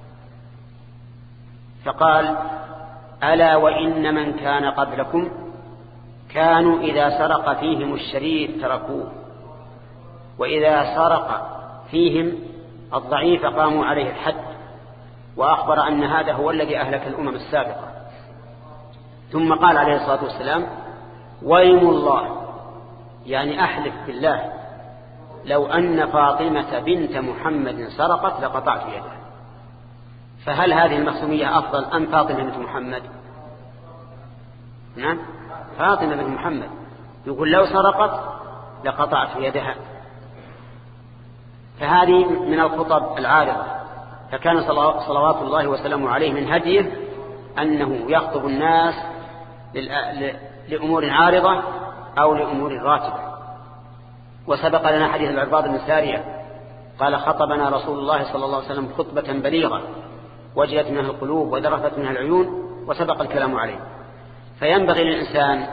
فقال ألا وإن من كان قبلكم كانوا إذا سرق فيهم الشريف تركوه، وإذا سرق فيهم الضعيف قاموا عليه الحد. وأخبر أن هذا هو الذي أهلك الأمم السابقة. ثم قال عليه الصلاة والسلام: ويم الله، يعني أحلف بالله لو أن فاطمة بنت محمد سرقت لقطعت يدها. فهل هذه المخزومية أفضل أم فاطمة بنت محمد؟ نعم، فاطمة بنت محمد. يقول لو سرقت لقطعت يدها. فهذه من الخطب العارضة. فكان صلوات الله وسلامه عليه من هديه أنه يخطب الناس لأمور عارضة أو لأمور راتبة. وسبق لنا حديث العرباض بن سارية قال: خطبنا رسول الله صلى الله عليه وسلم خطبة بليغة وجلت منها القلوب وذرفت منها العيون، وسبق الكلام عليه. فينبغي للإنسان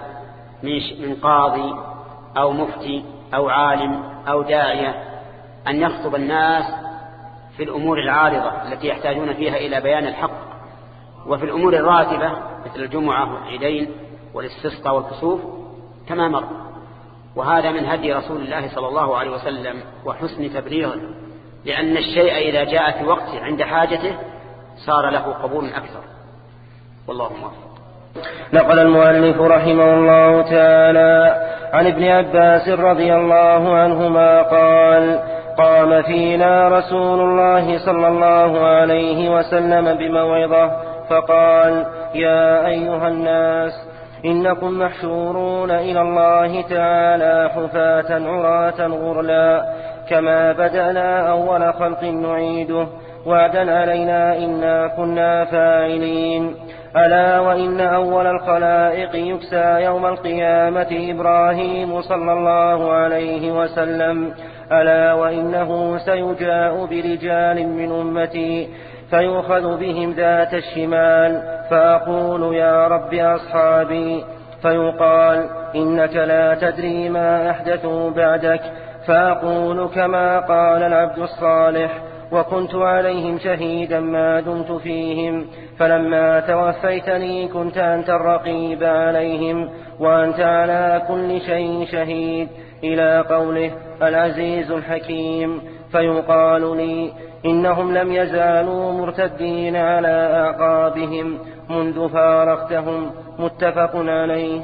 من قاضي أو مفتي أو عالم أو داعية أن يخطب الناس في الأمور العارضة التي يحتاجون فيها إلى بيان الحق، وفي الأمور الراتبة مثل الجمعة والعيدين والاستسقاء والكسوف كما مر. وهذا من هدي رسول الله صلى الله عليه وسلم وحسن تبليغه، لأن الشيء إذا جاء في وقت عند حاجته صار له قبول أكثر. والله موفق. نقل المؤلف رحمه الله تعالى عن ابن عباس رضي الله عنهما قال: قام فينا رسول الله صلى الله عليه وسلم بموعظة فقال: يا أيها الناس، إنكم محشورون إلى الله تعالى حفاة عراة غرلا، كما بدأنا أول خلق نعيده، وعدا علينا إنا كنا فاعلين. ألا وإن أول الخلائق يكسى يوم القيامة إبراهيم صلى الله عليه وسلم. ألا وإنه سيجاء برجال من أمتي فيؤخذ بهم ذات الشمال، فأقول: يا رب أصحابي، فيقال: إنك لا تدري ما أحدثوا بعدك، فأقول كما قال العبد الصالح: وكنت عليهم شهيدا ما دمت فيهم، فلما توفيتني كنت أنت الرقيب عليهم، وأنت على كل شيء شهيد، إلى قوله العزيز الحكيم. فيقال لي: إنهم لم يزالوا مرتدين على أعقابهم منذ فارقتهم. متفق عليه.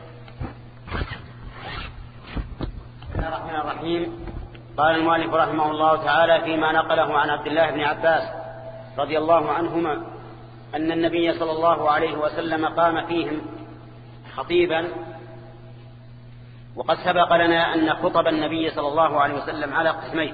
بسم الله الرحمن الرحيم. قال المؤلف رحمه الله تعالى فيما نقله عن عبد الله بن عباس رضي الله عنهما أن النبي صلى الله عليه وسلم قام فيهم خطيبا. وقد سبق لنا أن خطب النبي صلى الله عليه وسلم على قسمين: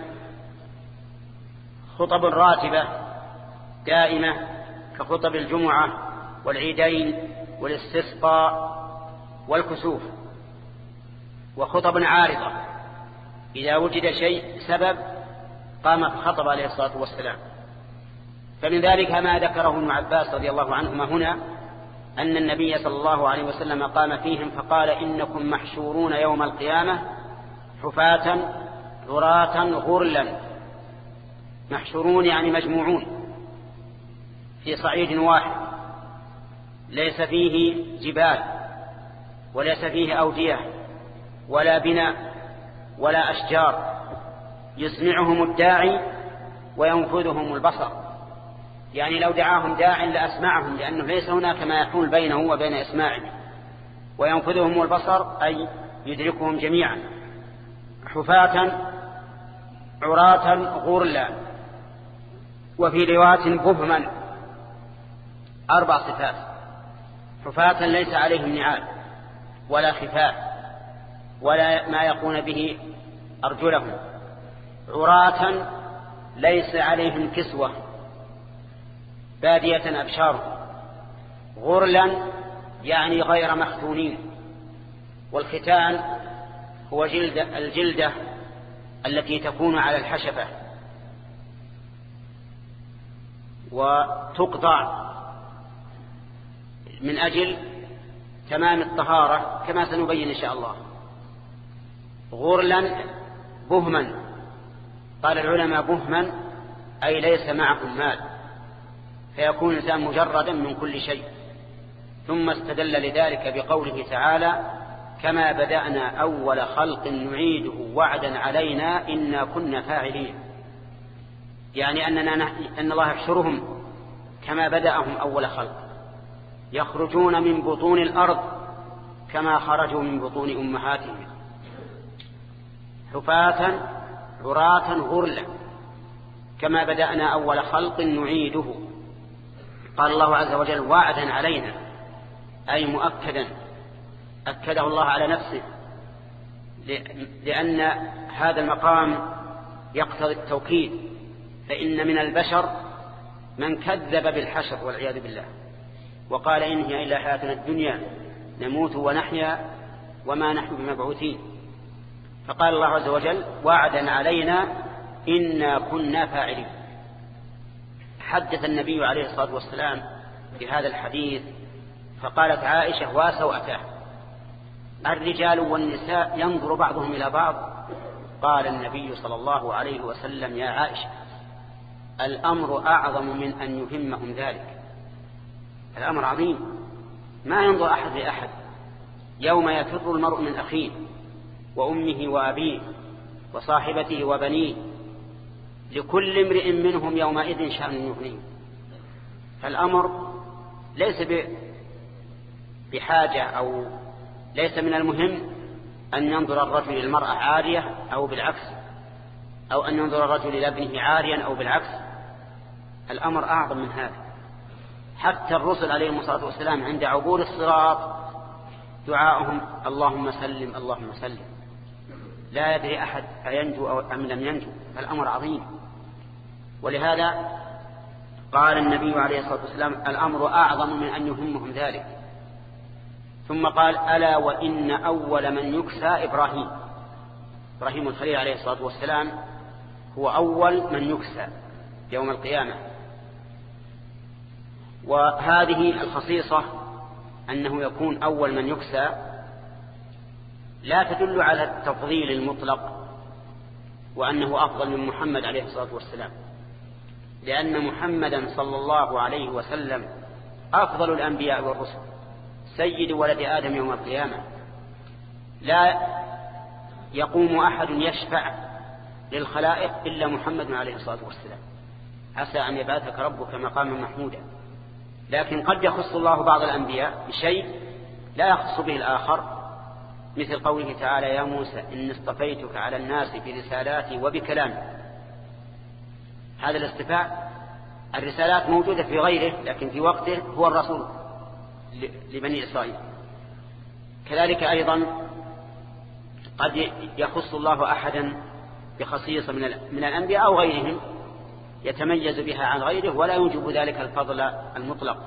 خطب راتبة دائمة كخطب الجمعة والعيدين والاستسقاء والكسوف، وخطب عارضة إذا وجد شيء سبب قام فخطب عليه الصلاة والسلام. فمن ذلك ما ذكره ابن عباس رضي الله عنهما هنا أن النبي صلى الله عليه وسلم قام فيهم فقال: إنكم محشورون يوم القيامة حفاة عراة غرلا. محشورون يعني مجموعون في صعيد واحد ليس فيه جبال وليس فيه أودية ولا بناء ولا أشجار، يسمعهم الداعي وينفذهم البصر. يعني لو دعاهم داع لأسمعهم، لأنه ليس هناك ما يحول بينه وبين إسماعهم. وينفذهم البصر أي يدركهم جميعا. حفاة عراة غرلا. وفي رواية بهما. أربع صفات: حفاة ليس عليهم نعال ولا خفاف ولا ما يقون به أرجلهم. عراة ليس عليهم كسوة بادية أبشارهم. غرلا يعني غير مختونين. والختان هو جلد الجلدة التي تكون على الحشفة وتقطع من أجل تمام الطهارة كما سنبين إن شاء الله. غرلا بهما. قال العلماء بهما أي ليس معهم مال، فيكون الإنسان مجردا من كل شيء. ثم استدل لذلك بقوله تعالى: كما بدأنا أول خلق نعيده وعدا علينا إنا كنا فاعلين. يعني أننا أن الله يحشرهم كما بدأهم أول خلق، يخرجون من بطون الأرض كما خرجوا من بطون أمهاتهم حفاة عراة غرلا، كما بدأنا أول خلق نعيده. قال الله عز وجل وعدا علينا، أي مؤكدا، أكده الله على نفسه، لأن هذا المقام يقتضي التوكيد، فإن من البشر من كذب بالحشر والعياذ بالله وقال إن هي إلا حياتنا الدنيا نموت ونحيا وما نحن بمبعوثين. فقال الله عز وجل وعدا علينا إنا كنا فاعلين. حدث النبي عليه الصلاة والسلام بهذا الحديث فقالت عائشة وسوءته الرجال والنساء ينظر بعضهم إلى بعض. قال النبي صلى الله عليه وسلم يا عائشة الأمر أعظم من أن يهمهم ذلك. الأمر عظيم، ما ينظر أحد لأحد. يوم يفر المرء من أخيه وأمه وأبيه وصاحبته وبنيه لكل امرئ منهم يومئذ شأن يغنيه. فالأمر ليس بحاجة أو ليس من المهم أن ينظر الرجل للمرأة عارية أو بالعكس، أو أن ينظر الرجل إلى ابنه عاريا أو بالعكس. الأمر أعظم من هذا. حتى الرسل عليهم الصلاة والسلام عند عبور الصراط دعاؤهم اللهم سلم اللهم سلم، لا يدري أحد أينجو أو أم لم ينجو. الأمر عظيم. ولهذا قال النبي عليه الصلاة والسلام الأمر أعظم من أن يهمهم ذلك. ثم قال ألا وإن أول من يكسى إبراهيم. إبراهيم الخليل عليه الصلاة والسلام هو أول من يكسى يوم القيامة. وهذه الخصيصة أنه يكون أول من يكسى لا تدل على التفضيل المطلق وأنه أفضل من محمد عليه الصلاة والسلام، لأن محمدا صلى الله عليه وسلم أفضل الأنبياء والرسل، سيد ولد آدم يوم القيامة. لا يقوم أحد يشفع للخلائق إلا محمد عليه الصلاة والسلام. عسى أن يبعثك ربك مقاما محمودا. لكن قد يخص الله بعض الأنبياء بشيء لا يخص به الآخر، مثل قوله تعالى يا موسى إن اصطفيتك على الناس برسالاتي وبكلامي. هذا الاصطفاء، الرسالات موجودة في غيره لكن في وقته هو الرسول لبني إسرائيل. كذلك أيضا قد يخص الله أحدا بخصيصة من الأنبياء أو غيرهم يتميز بها عن غيره ولا يوجب ذلك الفضل المطلق.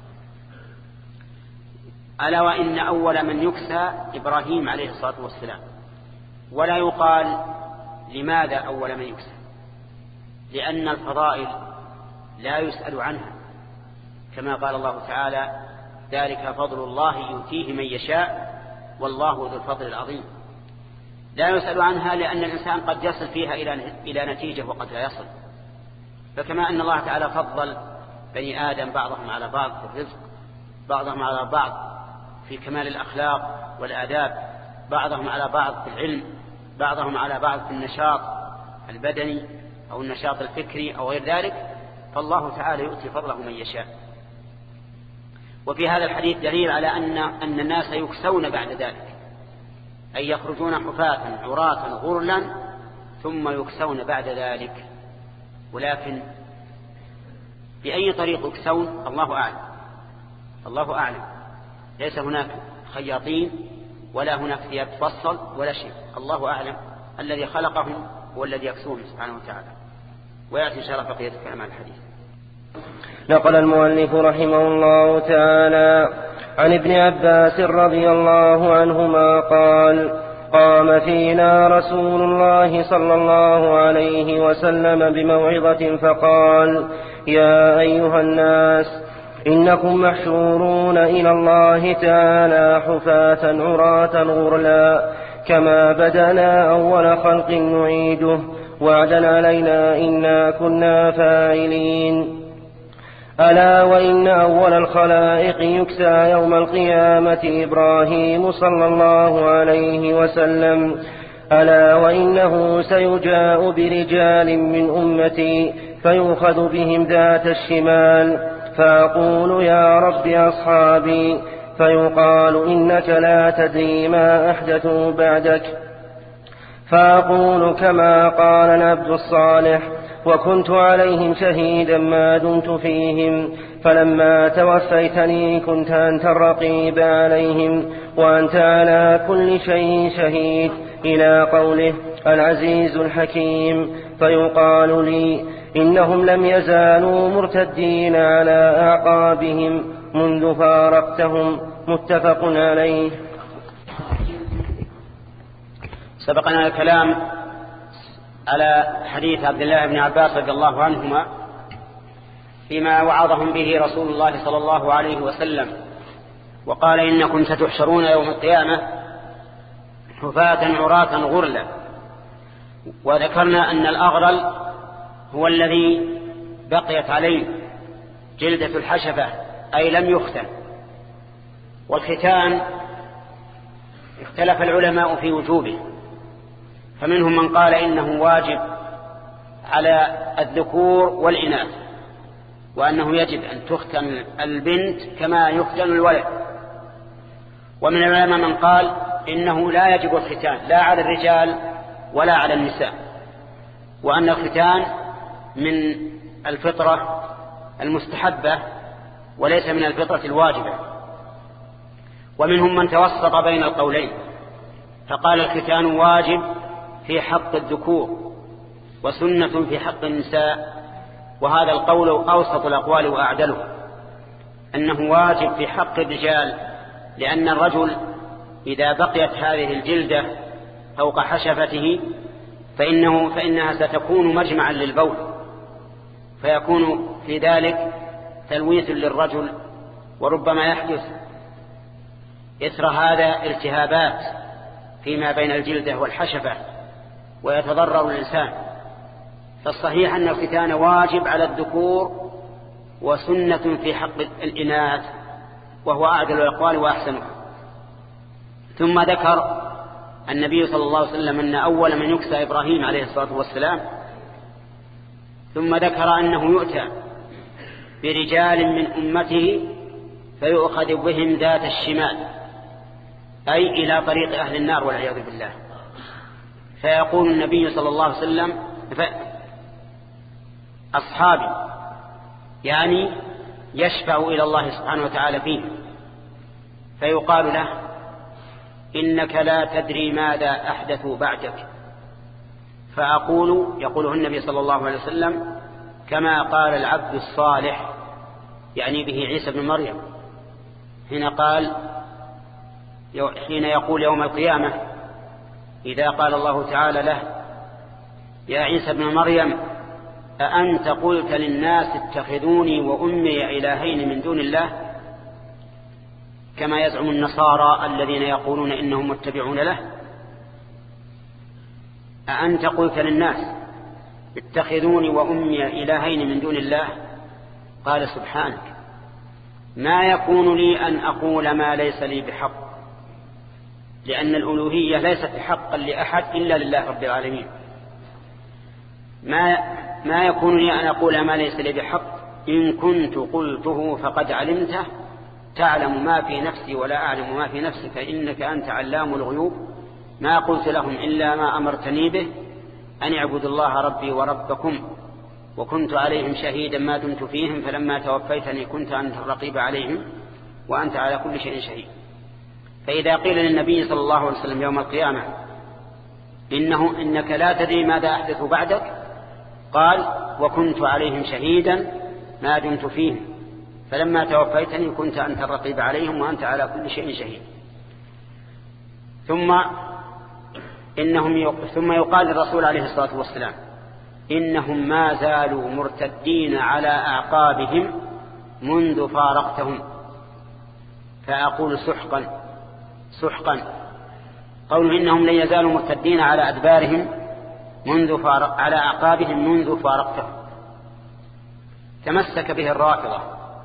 ألا وإن أول من يكسى إبراهيم عليه الصلاة والسلام. ولا يقال لماذا أول من يكسى، لأن الفضائل لا يسأل عنها، كما قال الله تعالى ذلك فضل الله يؤتيه من يشاء والله ذو الفضل العظيم. لا يسأل عنها لأن الإنسان قد يصل فيها إلى نتيجة وقد لا يصل. فكما أن الله تعالى فضل بني آدم بعضهم على بعض في الرزق، بعضهم على بعض في كمال الأخلاق والآداب، بعضهم على بعض في العلم، بعضهم على بعض في النشاط البدني أو النشاط الفكري أو غير ذلك، فالله تعالى يؤتي فضله من يشاء. وفي هذا الحديث دليل على أن, أن الناس يكسون بعد ذلك، أي يخرجون حفاة عراة غرلا ثم يكسون بعد ذلك. ولكن بأي طريق يكسون الله أعلم، الله أعلم. ليس هناك خياطين ولا هناك ثياب تفصل ولا شيء، الله أعلم. الذي خلقهم هو الذي يكسون سبحانه وتعالى. ويأتي إن شاء الله بقية كلام الحديث. نقل المؤلف رحمه الله تعالى عن ابن عباس رضي الله عنهما قال قام فينا رسول الله صلى الله عليه وسلم بموعظة فقال يا أيها الناس إنكم محشورون إلى الله تعالى حفاة عراة غرلا كما بدأنا أول خلق نعيده وعدا علينا إنا كنا فاعلين. ألا وإن أول الخلائق يكسى يوم القيامة إبراهيم صلى الله عليه وسلم. ألا وإنه سيجاء برجال من أمتي فيؤخذ بهم ذات الشمال فأقول يا رب أصحابي، فيقال إنك لا تدري ما أحدثوا بعدك، فأقول كما قال العبد الصالح: وكنت عليهم شهيدا ما دمت فيهم، فلما توفيتني كنت أنت الرقيب عليهم وأنت على كل شيء شهيد، إلى قوله العزيز الحكيم. فيقال لي: إنهم لم يزالوا مرتدين على أعقابهم منذ فارقتهم. متفق عليه. سبقنا الكلام على حديث عبد الله بن عباس رضي الله عنهما فيما وعظهم به رسول الله صلى الله عليه وسلم، وقال: إنكم ستحشرون يوم القيامة حفاة عراة غرلا. وذكرنا أن الأغرل هو الذي بقيت عليه جلدة الحشفة، أي لم يختن. والختان اختلف العلماء في وجوبه، فمنهم من قال إنه واجب على الذكور والإناث، وأنه يجب أن تختن البنت كما يختن الولد. ومن العلماء من قال إنه لا يجب الختان لا على الرجال ولا على النساء، وأن الختان من الفطرة المستحبة وليس من الفطرة الواجبة. ومنهم من توسط بين القولين، فقال الختان واجب في حق الذكور وسنة في حق النساء، وهذا القول أوسط الأقوال وأعدله، أنه واجب في حق الرجال، لأن الرجل إذا بقيت هذه الجلدة فوق حشفته فإنه فإنها ستكون مجمعا للبول، فيكون في ذلك تلويث للرجل، وربما يحدث إثر هذا التهابات فيما بين الجلدة والحشفة ويتضرر الإنسان. فالصحيح أن الختان واجب على الذكور وسنة في حق الإناث، وهو أعدل الأقوال وأحسنه. ثم ذكر النبي صلى الله عليه وسلم أن أول من يكسى إبراهيم عليه الصلاة والسلام، ثم ذكر أنه يؤتى برجال من أمته فيؤخذ بهم ذات الشمال، أي إلى طريق أهل النار والعياذ بالله. فيقول النبي صلى الله عليه وسلم: أصحابي، يعني يشفع إلى الله سبحانه وتعالى فيه، فيقال له: إنك لا تدري ماذا أحدثوا بعدك. فأقول، يقوله النبي صلى الله عليه وسلم: كما قال العبد الصالح، يعني به عيسى بن مريم، حين قال حين يقول يوم القيامة إذا قال الله تعالى له: يا عيسى بن مريم أأنت قلت للناس اتخذوني وأمي إلهين من دون الله، كما يزعم النصارى الذين يقولون إنهم متبعون له. أأنت قلت للناس اتخذوني وأمي إلهين من دون الله؟ قال: سبحانك، ما يكون لي أن أقول ما ليس لي بحق، لأن الألوهية ليست حقا لأحد إلا لله رب العالمين. ما, ما يكون لي أن أقول ما ليس لي بحق، إن كنت قلته فقد علمته، تعلم ما في نفسي ولا أعلم ما في نفسك، إنك أنت علام الغيوب. ما قلت لهم إلا ما أمرتني به، أن اعبدوا الله ربي وربكم، وكنت عليهم شهيدا ما دمت فيهم، فلما توفيتني كنت أنت الرقيب عليهم وأنت على كل شيء شهيد. فإذا قيل للنبي صلى الله عليه وسلم يوم القيامة إنه إنك لا تدري ماذا أحدث بعدك، قال: وكنت عليهم شهيدا ما دمت فيهم، فلما توفيتني كنت أنت الرقيب عليهم وأنت على كل شيء شهيد. ثم إنهم يق... ثم يقال للرسول عليه الصلاة والسلام: إنهم ما زالوا مرتدين على أعقابهم منذ فارقتهم. فأقول: سحقا سحقا. قوله إنهم لن يزالوا مرتدين على أدبارهم منذ فارق على أعقابهم منذ فارقتهم، تمسك به الرافضة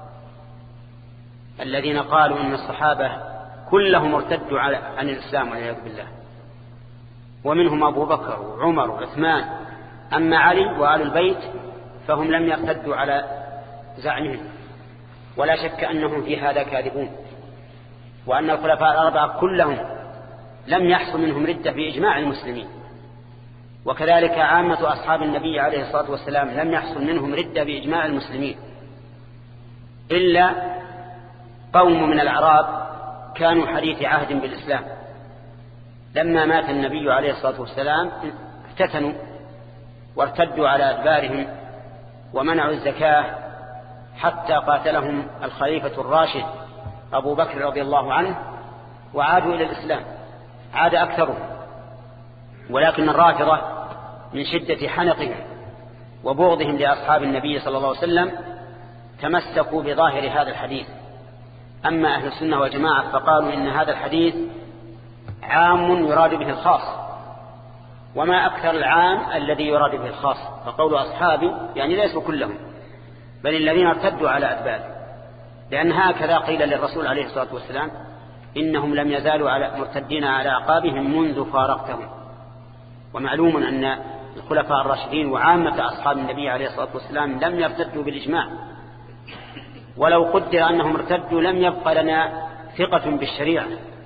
الذين قالوا إن الصحابة كلهم ارتدوا عن الإسلام والعياذ بالله، ومنهم أبو بكر وعمر وعثمان. أما علي وآل البيت فهم لم يرتدوا على زعمهم، ولا شك أنهم في هذا كاذبون، وأن الخلفاء الأربعة كلهم لم يحصل منهم ردة بإجماع المسلمين، وكذلك عامة أصحاب النبي عليه الصلاة والسلام لم يحصل منهم ردة بإجماع المسلمين، إلا قوم من الأعراب كانوا حديث عهد بالإسلام، لما مات النبي عليه الصلاة والسلام افتتنوا وارتدوا على أدبارهم ومنعوا الزكاة حتى قاتلهم الخليفة الراشد أبو بكر رضي الله عنه وعادوا إلى الإسلام، عاد أكثرهم. ولكن الرافضة من شدة حنقهم وبغضهم لأصحاب النبي صلى الله عليه وسلم تمسكوا بظاهر هذا الحديث. أما أهل السنة والجماعة فقالوا إن هذا الحديث عام يراد به الخاص، وما أكثر العام الذي يراد به الخاص، فقول أصحابي يعني ليسوا كلهم بل الذين ارتدوا على أدبارهم، لأن هكذا قيل للرسول عليه الصلاة والسلام إنهم لم يزالوا على مرتدين على أعقابهم منذ فارقتهم. ومعلوم أن الخلفاء الراشدين وعامة أصحاب النبي عليه الصلاة والسلام لم يرتدوا بالإجماع، ولو قدر أنهم ارتدوا لم يبقى لنا ثقة بالشريعة.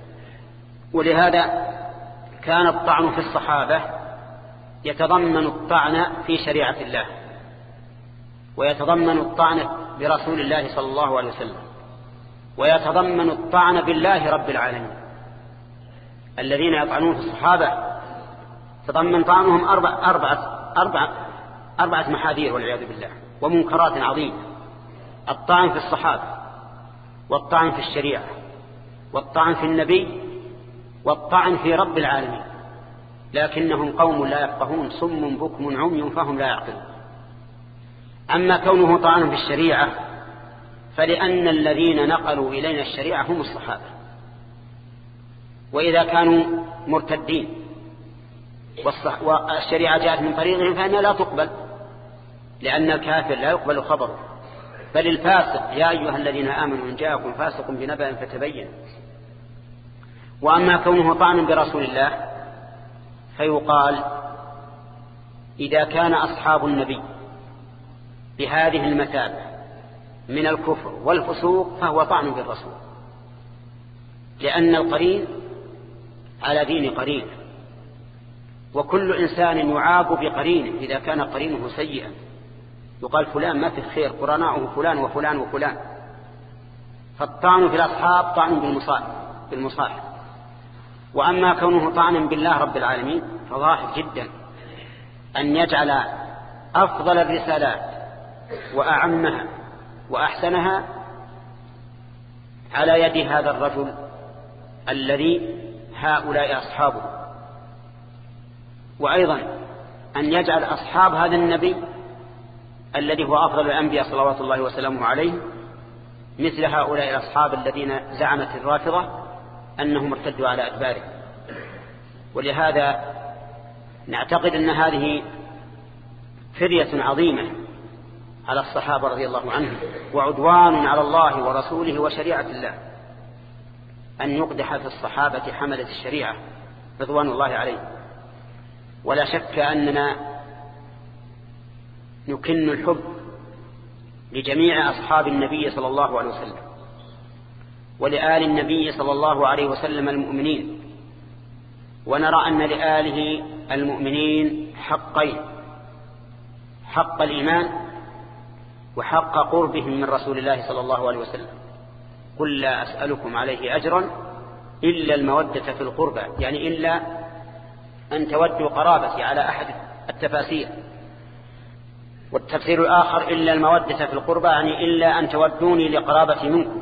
ولهذا كان الطعن في الصحابة يتضمن الطعن في شريعة الله، ويتضمن الطعن برسول الله صلى الله عليه وسلم، ويتضمن الطعن بالله رب العالمين. الذين يطعنون في الصحابة تضمن طعنهم أربع أربعة أربعة أربعة محاذير والعياذ بالله ومنكرات عظيمة: الطعن في الصحابة، والطعن في الشريعة، والطعن في النبي، والطعن في رب العالمين. لكنهم قوم لا يفقهون صم بكم عمي فهم لا يعقلون. أما كونه طعن في الشريعة فلأن الذين نقلوا إلينا الشريعة هم الصحابة، وإذا كانوا مرتدين والشريعة جاءت من طريقهم فإنها لا تقبل، لأن الكافر لا يقبل خبره، بل الفاسق يا أيها الذين آمنوا إن جاءكم فاسق بنبأ فتبين. وأما كونه طعن برسول الله فيقال إذا كان أصحاب النبي بهذه المثابة من الكفر والفسوق فهو طعن بالرسول، لأن القرين على دين قرين، وكل إنسان يعاق بقرينه إذا كان قرينه سيئا. يقال فلان ما في خير، قرناؤه فلان وفلان وفلان. فالطعن في الأصحاب طعن بالمصاحب. وأما كونه طعنا بالله رب العالمين فظاهر جدا أن يجعل أفضل الرسالات وأعمها وأحسنها على يد هذا الرجل الذي هؤلاء أصحابه، وأيضا أن يجعل أصحاب هذا النبي الذي هو أفضل الأنبياء صلوات الله وسلامه عليه مثل هؤلاء الأصحاب الذين زعمت الرافضة أنهم ارتدوا على أدبارهم. ولهذا نعتقد أن هذه فرية عظيمة على الصحابة رضي الله عنهم، وعدوان على الله ورسوله وشريعة الله، أن يقدح في الصحابة حملة الشريعة رضوان الله عليه. ولا شك أننا نكن الحب لجميع أصحاب النبي صلى الله عليه وسلم ولآل النبي صلى الله عليه وسلم المؤمنين، ونرى أن لآله المؤمنين حقين: حق الإيمان وحق قربهم من رسول الله صلى الله عليه وسلم. قل لا أسألكم عليه أجرا إلا المودة في القربى، يعني إلا أن تودوا قرابتي على أحد التفاسير. والتفسير الآخر إلا المودة في القربى يعني إلا أن تودوني لقرابتي منكم.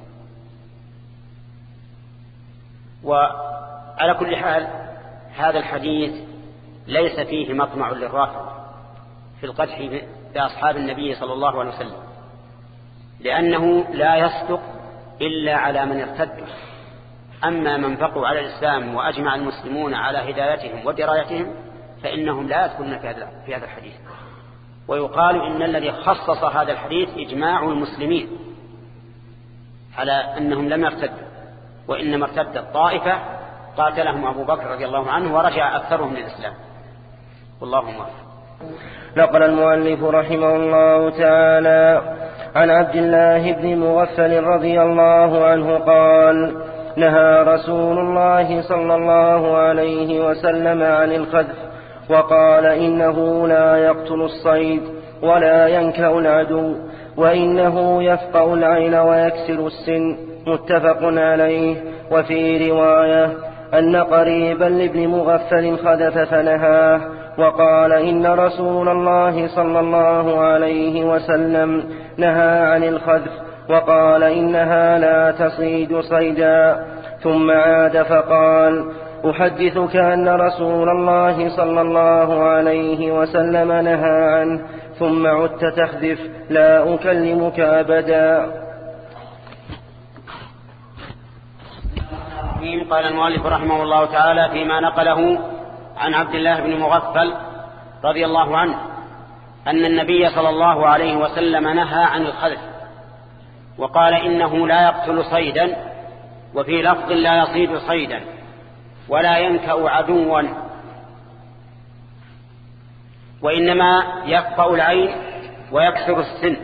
وعلى كل حال هذا الحديث ليس فيه مطمع للرافضة في القدح بأصحاب النبي صلى الله عليه وسلم، لأنه لا يصدق إلا على من ارتد. أما من بقوا على الإسلام وأجمع المسلمون على هدايتهم ودرايتهم فإنهم لا يدخلون في هذا الحديث. ويقال إن الذي خصص هذا الحديث إجماع المسلمين على أنهم لم يرتدوا، وإنما ارتد الطائفة قاتلهم أبو بكر رضي الله عنه ورجع أكثرهم من الإسلام. والله موفق. نقل المؤلف رحمه الله تعالى عن عبد الله بن مغفل رضي الله عنه قال نهى رسول الله صلى الله عليه وسلم عن الخذف وقال إنه لا يقتل الصيد ولا ينكأ العدو وإنه يفقأ العين ويكسر السن متفق عليه. وفي رواية أن قريبا لابن مغفل خذف فنهاه وقال إن رسول الله صلى الله عليه وسلم نهى عن الخذف وقال إنها لا تصيد صيدا. ثم عاد فقال أحدثك أن رسول الله صلى الله عليه وسلم نهى عنه ثم عدت تخذف لا أكلمك أبدا. قال المؤلف رحمه الله تعالى فيما نقله عن عبد الله بن مغفل رضي الله عنه أن النبي صلى الله عليه وسلم نهى عن الخذف وقال إنه لا يقتل صيدا وفي لفظ لا يصيد صيدا ولا ينكأ عدوا وإنما يفقأ العين ويكسر السن.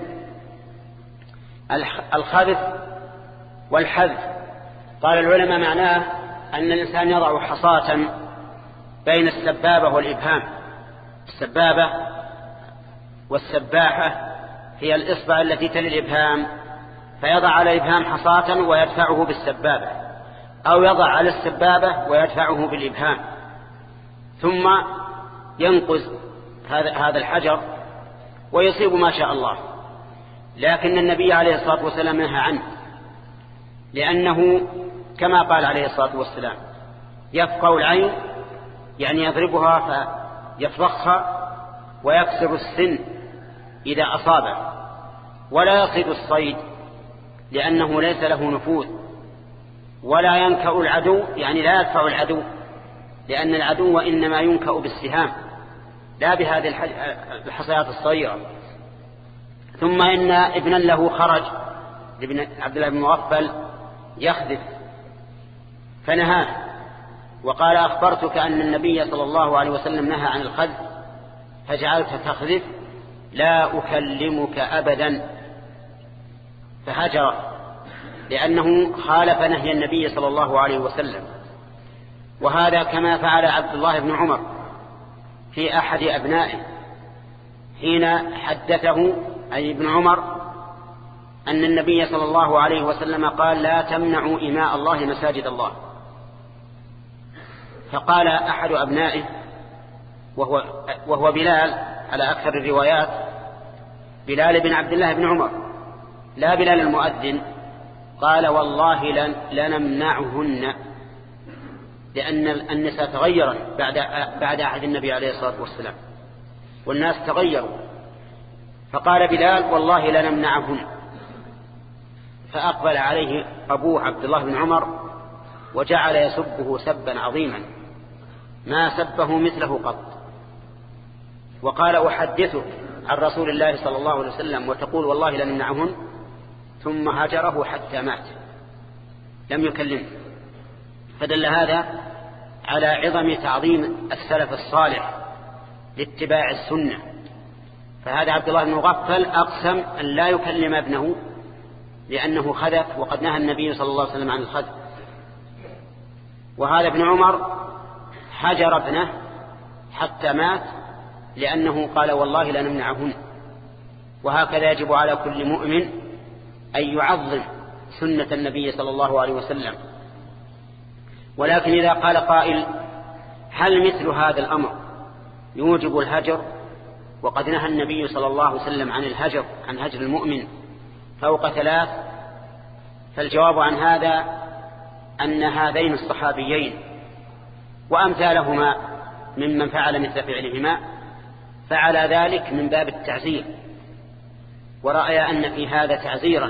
الخذف والحذف قال العلماء معناه أن الإنسان يضع حصاة بين السبابة والإبهام. السبابة والسباحة هي الإصبع التي تلي الإبهام، فيضع على الإبهام حصاة ويدفعه بالسبابة، أو يضع على السبابة ويدفعه بالإبهام، ثم ينقز هذا الحجر ويصيب ما شاء الله. لكن النبي عليه الصلاة والسلام نهى عنه، لأنه كما قال عليه الصلاة والسلام يفقأ العين يعني يضربها فيفرخها ويكسر السن إذا أصابه، ولا يصيد الصيد لأنه ليس له نفوذ، ولا ينكأ العدو يعني لا يدفع العدو، لأن العدو إنما ينكأ بالسهام لا بهذه الحصيات الصغيرة. ثم إن ابنا له خرج ابن عبد الله بن مغفل يخذف فنهاه وقال أخبرتك أن النبي صلى الله عليه وسلم نهى عن الخذف فجعلت تخذف لا أكلمك أبدا، فهجر لأنه خالف نهي النبي صلى الله عليه وسلم. وهذا كما فعل عبد الله بن عمر في أحد أبنائه حين حدثه أي ابن عمر أن النبي صلى الله عليه وسلم قال لا تمنعوا إماء الله مساجد الله. فقال أحد أبنائه وهو, وهو بلال على أكثر الروايات، بلال بن عبد الله بن عمر لا بلال المؤذن، قال والله لن لنمنعهن، لأن النساء تغيرت بعد بعد عهد النبي عليه الصلاة والسلام والناس تغيروا، فقال بلال والله لنمنعهن. فأقبل عليه أبوه عبد الله بن عمر وجعل يسبه سبا عظيما ما سبه مثله قط، وقال أحدثك عن رسول الله صلى الله عليه وسلم وتقول والله لنمنعهن، ثم هجره حتى مات لم يكلمه. فدل هذا على عظم تعظيم السلف الصالح لاتباع السنة. فهذا عبد الله بن مغفل أقسم أن لا يكلم ابنه لأنه خذف، وقد نهى النبي صلى الله عليه وسلم عن الخذف. وهذا ابن عمر حجر ابنه حتى مات لأنه قال والله لا نمنعهن. وهكذا يجب على كل مؤمن أن يعظم سنة النبي صلى الله عليه وسلم. ولكن إذا قال قائل هل مثل هذا الأمر يوجب الهجر وقد نهى النبي صلى الله عليه وسلم عن الهجر عن هجر المؤمن فوق ثلاث؟ فالجواب عن هذا أن هذين الصحابيين وأمثالهما ممن فعل مثل فعلهما فعل ذلك من باب التعزير، ورأي أن في هذا تعزيرا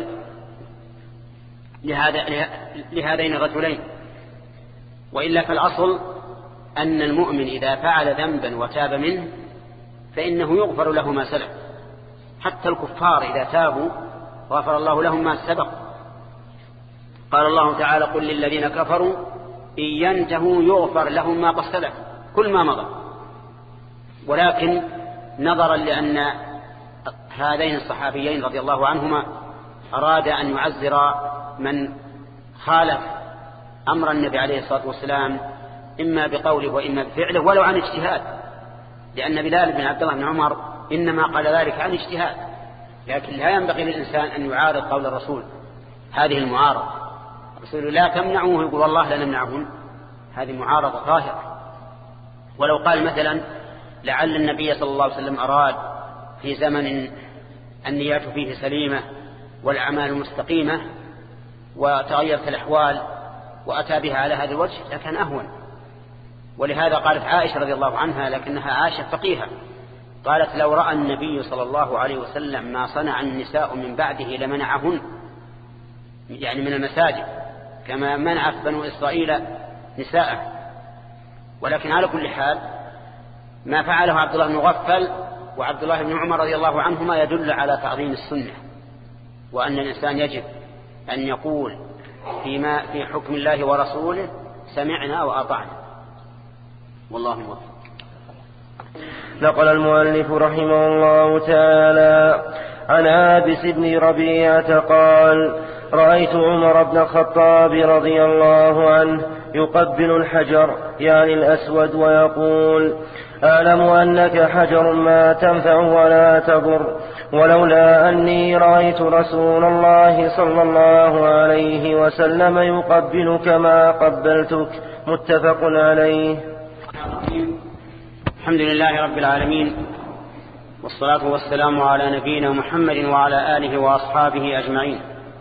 لهذا لهذين الرجلين. وإلا فالأصل أن المؤمن إذا فعل ذنبا وتاب منه فإنه يغفر له ما سلف. حتى الكفار إذا تابوا غفر الله لهم ما سبق. قال الله تعالى قل للذين كفروا إن ينتهوا يغفر لهم ما قد سلف كل ما مضى. ولكن نظرا لأن هذين الصحابيين رضي الله عنهما أراد أن يعزر من خالف أمر النبي عليه الصلاة والسلام إما بقوله وإما بفعله ولو عن اجتهاد، لأن بلال بن عبد الله بن عمر إنما قال ذلك عن اجتهاد، لكن لا ينبغي للإنسان أن يعارض قول الرسول هذه المعارضة. الرسول لا تمنعوه يقول والله لا نمنعهن، هذه معارضة ظاهرة. ولو قال مثلا لعل النبي صلى الله عليه وسلم أراد في زمن النيات فيه سليمة والأعمال مستقيمة وتغيرت الأحوال وأتى بها على هذا الوجه لكان أهون. ولهذا قالت عائشة رضي الله عنها، لكنها عائشة فقيهة، قالت لو رأى النبي صلى الله عليه وسلم ما صنع النساء من بعده لمنعهن، يعني من المساجد كما منعت بنو إسرائيل نساءه. ولكن على كل حال ما فعله عبد الله بن مغفل وعبد الله بن عمر رضي الله عنهما يدل على تعظيم السنة، وأن الإنسان يجب أن يقول فيما في حكم الله ورسوله سمعنا وأطعنا، والله موفق. نقل المؤلف رحمه الله تعالى عن عابس بن ربيعة قال: رأيت عمر بن الخطاب رضي الله عنه يقبل الحجر يعني الأسود ويقول: أعلم أنك حجر ما تنفع ولا تضر، ولولا أني رأيت رسول الله صلى الله عليه وسلم يقبلك ما قبلتك. متفق عليه. الحمد لله رب العالمين، والصلاة والسلام على نبينا محمد وعلى آله وأصحابه أجمعين.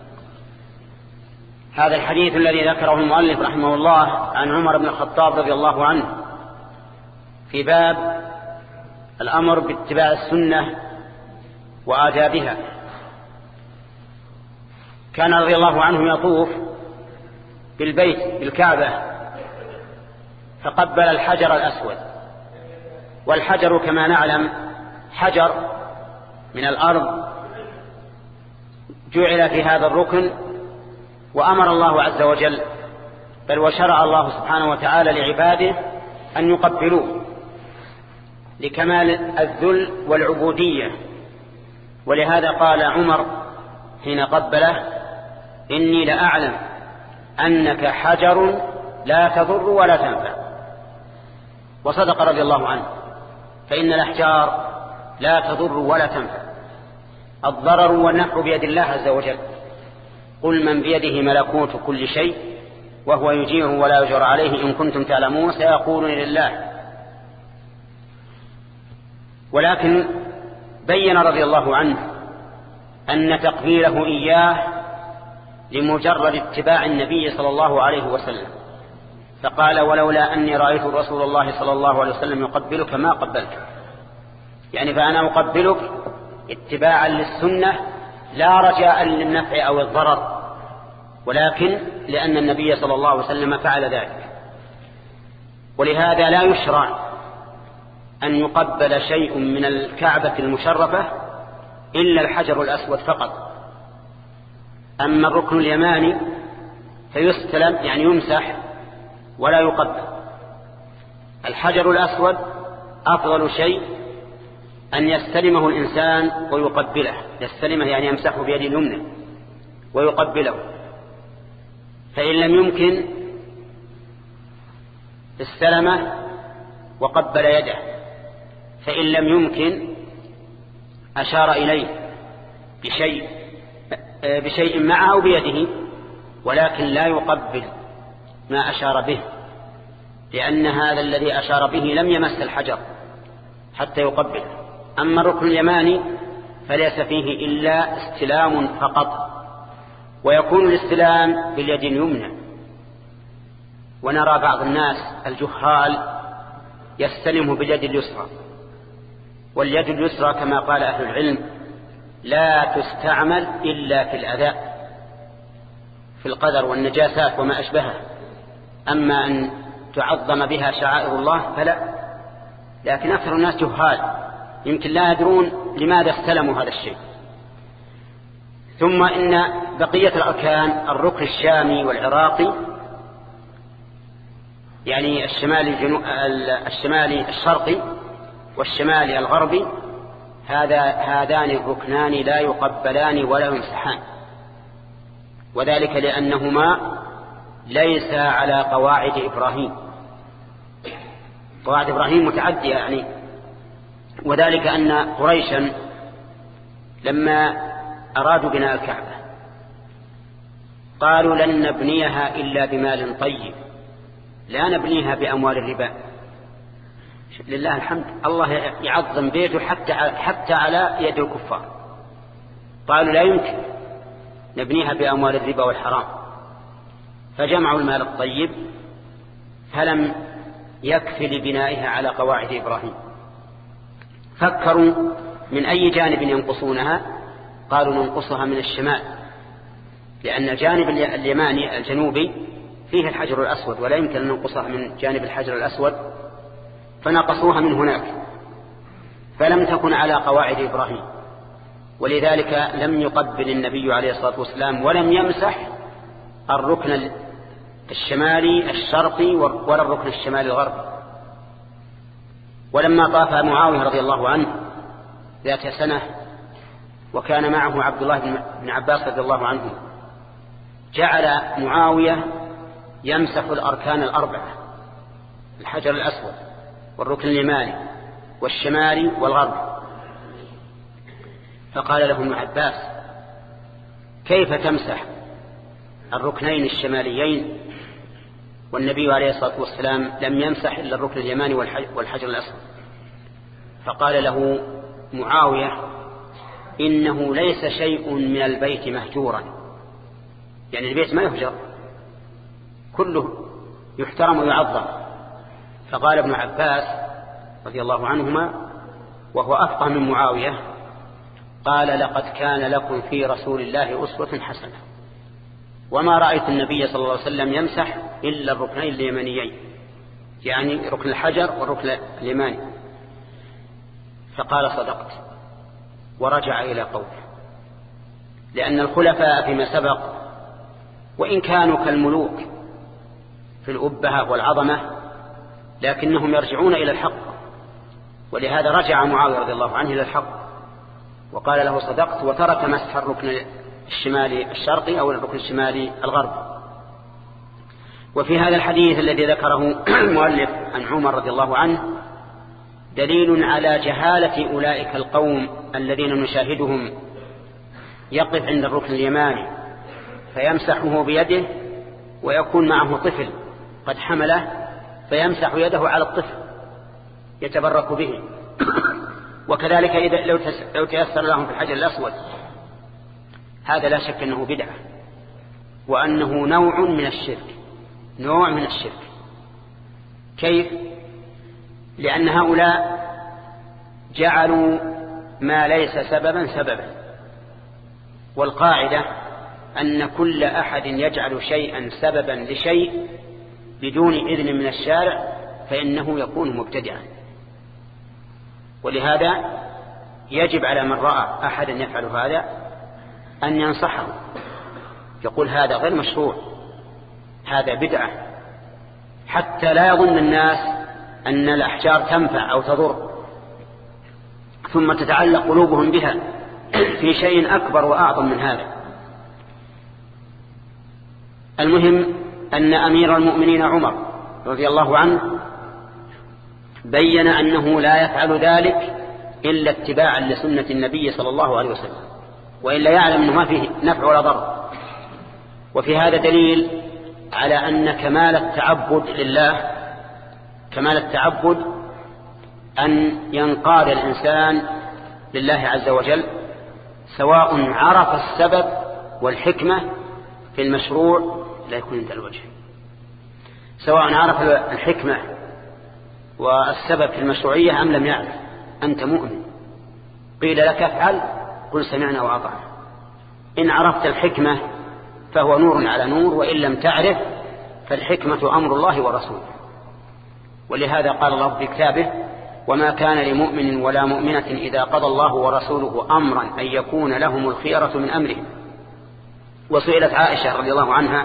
هذا الحديث الذي ذكره المؤلف رحمه الله عن عمر بن الخطاب رضي الله عنه في باب الأمر باتباع السنة وآدابها. كان رضي الله عنه يطوف بالبيت بالكعبة فقبل الحجر الأسود، والحجر كما نعلم حجر من الأرض جعل في هذا الركن، وأمر الله عز وجل بل وشرع الله سبحانه وتعالى لعباده أن يقبلوه لكمال الذل والعبودية. ولهذا قال عمر حين قبله: إني لأعلم أنك حجر لا تضر ولا تنفع. وصدق رضي الله عنه، فإن الأحجار لا تضر ولا تنفع، الضرر والنفع بيد الله عز وجل. قل من بيده ملكوت كل شيء وهو يجير ولا يجر عليه إن كنتم تعلمون سيقولون لله. ولكن بين رضي الله عنه أن تقبيله إياه لمجرد اتباع النبي صلى الله عليه وسلم، فقال: ولولا أني رأيت رسول الله صلى الله عليه وسلم يقبلك ما قبلك، يعني فأنا أقبلك اتباعا للسنة لا رجاء للنفع أو الضرر، ولكن لأن النبي صلى الله عليه وسلم فعل ذلك. ولهذا لا يشرع أن يقبل شيء من الكعبة المشرفة إلا الحجر الأسود فقط. أما الركن اليماني فيستلم يعني يمسح ولا يقبل. الحجر الأسود أفضل شيء أن يستلمه الإنسان ويقبله، يستلمه يعني يمسحه بيد اليمنى ويقبله، فإن لم يمكن استلمه وقبل يده، فإن لم يمكن أشار إليه بشيء بشيء معه بيده، ولكن لا يقبل ما أشار به، لأن هذا الذي أشار به لم يمس الحجر حتى يقبل. أما الركن اليماني فليس فيه إلا استلام فقط، ويكون الاستلام باليد اليمنى. ونرى بعض الناس الجهال يستلمه باليد اليسرى، واليد اليسرى كما قال أهل العلم لا تستعمل إلا في الأذى في القدر والنجاسات وما أشبهه، أما أن تعظم بها شعائر الله فلا. لكن أكثر الناس جهال يمكن لا يدرون لماذا استلموا هذا الشيء. ثم إن بقية الأركان الركن الشامي والعراقي يعني الشمالي الشمالي الشرقي والشمالي الغربي هذا هذان الركنان لا يقبلان ولا يمسحان، وذلك لأنهما ليس على قواعد إبراهيم. قواعد إبراهيم متعدية يعني، وذلك أن قريشا لما أرادوا بناء الكعبة قالوا لن نبنيها إلا بمال طيب، لا نبنيها بأموال الربا. لله الحمد، الله يعظم بيته حتى حتى على يد الكفار. قالوا لا يمكن نبنيها بأموال الربا والحرام، فجمعوا المال الطيب فلم يكفي لبنائها على قواعد إبراهيم. فكروا من أي جانب ينقصونها، قالوا ننقصها من الشمال، لأن الجانب اليماني الجنوبي فيه الحجر الأسود ولا يمكن أن ننقصها من جانب الحجر الأسود، فنقصوها من هناك، فلم تكن على قواعد إبراهيم، ولذلك لم يقبل النبي عليه الصلاة والسلام ولم يمسح الركن الشمالي الشرقي ولا الركن الشمالي الغربي. ولما طاف معاوية رضي الله عنه ذات سنة وكان معه عبد الله بن عباس رضي الله عنه، جعل معاوية يمسح الأركان الأربعة، الحجر الأسود والركن اليماني والشمالي والغربي. فقال له ابن عباس كيف تمسح الركنين الشماليين والنبي عليه الصلاة والسلام لم يمسح إلا الركن اليماني والحجر الأسود؟ فقال له معاوية إنه ليس شيء من البيت مهجورا، يعني البيت ما يهجر، كله يحترم ويعظم. فقال ابن عباس رضي الله عنهما وهو أفقه من معاوية، قال لقد كان لكم في رسول الله أسوة حسنة، وما رأيت النبي صلى الله عليه وسلم يمسح إلا الركنين اليمانيين، يعني ركن الحجر والركن اليماني. فقال صدقت، ورجع إلى قوله، لأن الخلفاء فيما سبق وإن كانوا كالملوك في الأبهة والعظمة لكنهم يرجعون إلى الحق، ولهذا رجع معاوية رضي الله عنه إلى الحق وقال له صدقت، وترك مسح الركن الشمالي الشرقي أو الركن الشمالي الغربي. وفي هذا الحديث الذي ذكره المؤلف عن عمر رضي الله عنه دليل على جهالة أولئك القوم الذين نشاهدهم يقف عند الركن اليماني فيمسحه بيده ويكون معه طفل قد حمله فيمسح يده على الطفل يتبرك به. وكذلك إذا لو تيسر لهم في الحجر الأسود، هذا لا شك أنه بدعة وأنه نوع من الشرك، نوع من الشرك. كيف؟ لأن هؤلاء جعلوا ما ليس سببا سببا، والقاعدة أن كل أحد يجعل شيئا سببا لشيء بدون إذن من الشارع فإنه يكون مبتدعا. ولهذا يجب على من رأى أحدا يفعل هذا أن ينصحه، يقول هذا غير مشروع، هذا بدعة، حتى لا يظن الناس أن الأحجار تنفع أو تضر ثم تتعلق قلوبهم بها في شيء أكبر وأعظم من هذا. المهم أن أمير المؤمنين عمر رضي الله عنه بين أنه لا يفعل ذلك إلا اتباعا لسنة النبي صلى الله عليه وسلم، وإلا يعلم أنه ما فيه نفع ولا ضر. وفي هذا دليل على أن كمال التعبد لله، كمال التعبد أن ينقاد الإنسان لله عز وجل، سواء عرف السبب والحكمة في المشروع لا يكون عند الوجه، سواء عرف الحكمة والسبب في المشروعية أم لم يعرف، أنت مؤمن، قيل لك افعل قل سمعنا وأطعنا. إن عرفت الحكمة فهو نور على نور، وإن لم تعرف فالحكمة أمر الله ورسوله. ولهذا قال الله في كتابه وما كان لمؤمن ولا مؤمنة إذا قضى الله ورسوله أمرا أن يكون لهم الخيرة من أمرهم. وسئلت عائشة رضي الله عنها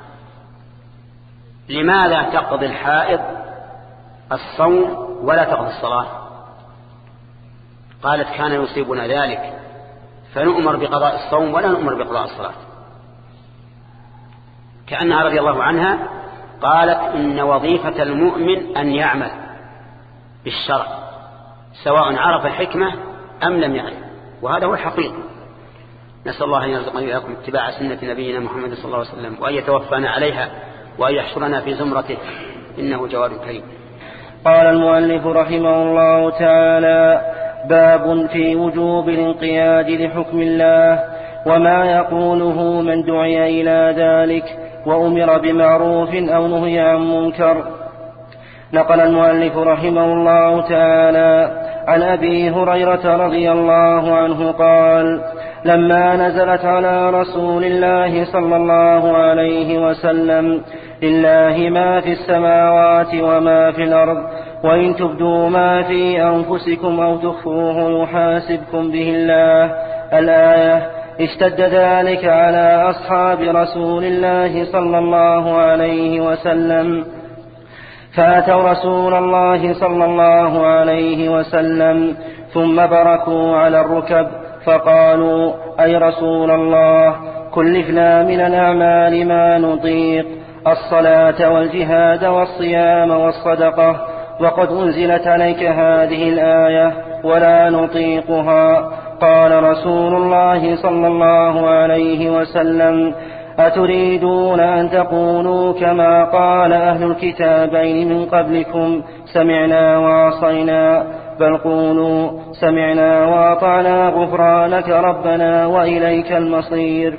لماذا تقضي الحائض الصوم ولا تقضي الصلاة؟ قالت كان يصيبنا ذلك فنؤمر بقضاء الصوم ولا نؤمر بقضاء الصلاة. كأنها رضي الله عنها قالت إن وظيفة المؤمن أن يعمل بالشرع سواء عرف الحكمة أم لم يعرف، وهذا هو الحقيقة. نسأل الله أن يرزقنا إياكم اتباع سنة نبينا محمد صلى الله عليه وسلم، وأن يتوفانا عليها، وأن يحشرنا في زمرته، إنه جواد كريم. قال المؤلف رحمه الله تعالى: باب في وجوب الانقياد لحكم الله وما يقوله من دعي إلى ذلك وأمر بمعروف أو نهي عن منكر. نقل المؤلف رحمه الله تعالى عن أبي هريرة رضي الله عنه قال: لما نزلت على رسول الله صلى الله عليه وسلم: لله ما في السماوات وما في الأرض، وإن تبدوا ما في أنفسكم أو تخفوه يحاسبكم به الله، الآية، اشتد ذلك على أصحاب رسول الله صلى الله عليه وسلم، فأتوا رسول الله صلى الله عليه وسلم ثم بركوا على الركب فقالوا: أي رسول الله، كلفنا من الأعمال ما نطيق، الصلاة والجهاد والصيام والصدقة، وقد أنزلت عليك هذه الآية ولا نطيقها. قال رسول الله صلى الله عليه وسلم: أتريدون أن تقولوا كما قال أهل الكتابين من قبلكم: سمعنا وعصينا، بل قولوا سمعنا وأطعنا غفرانك ربنا وإليك المصير.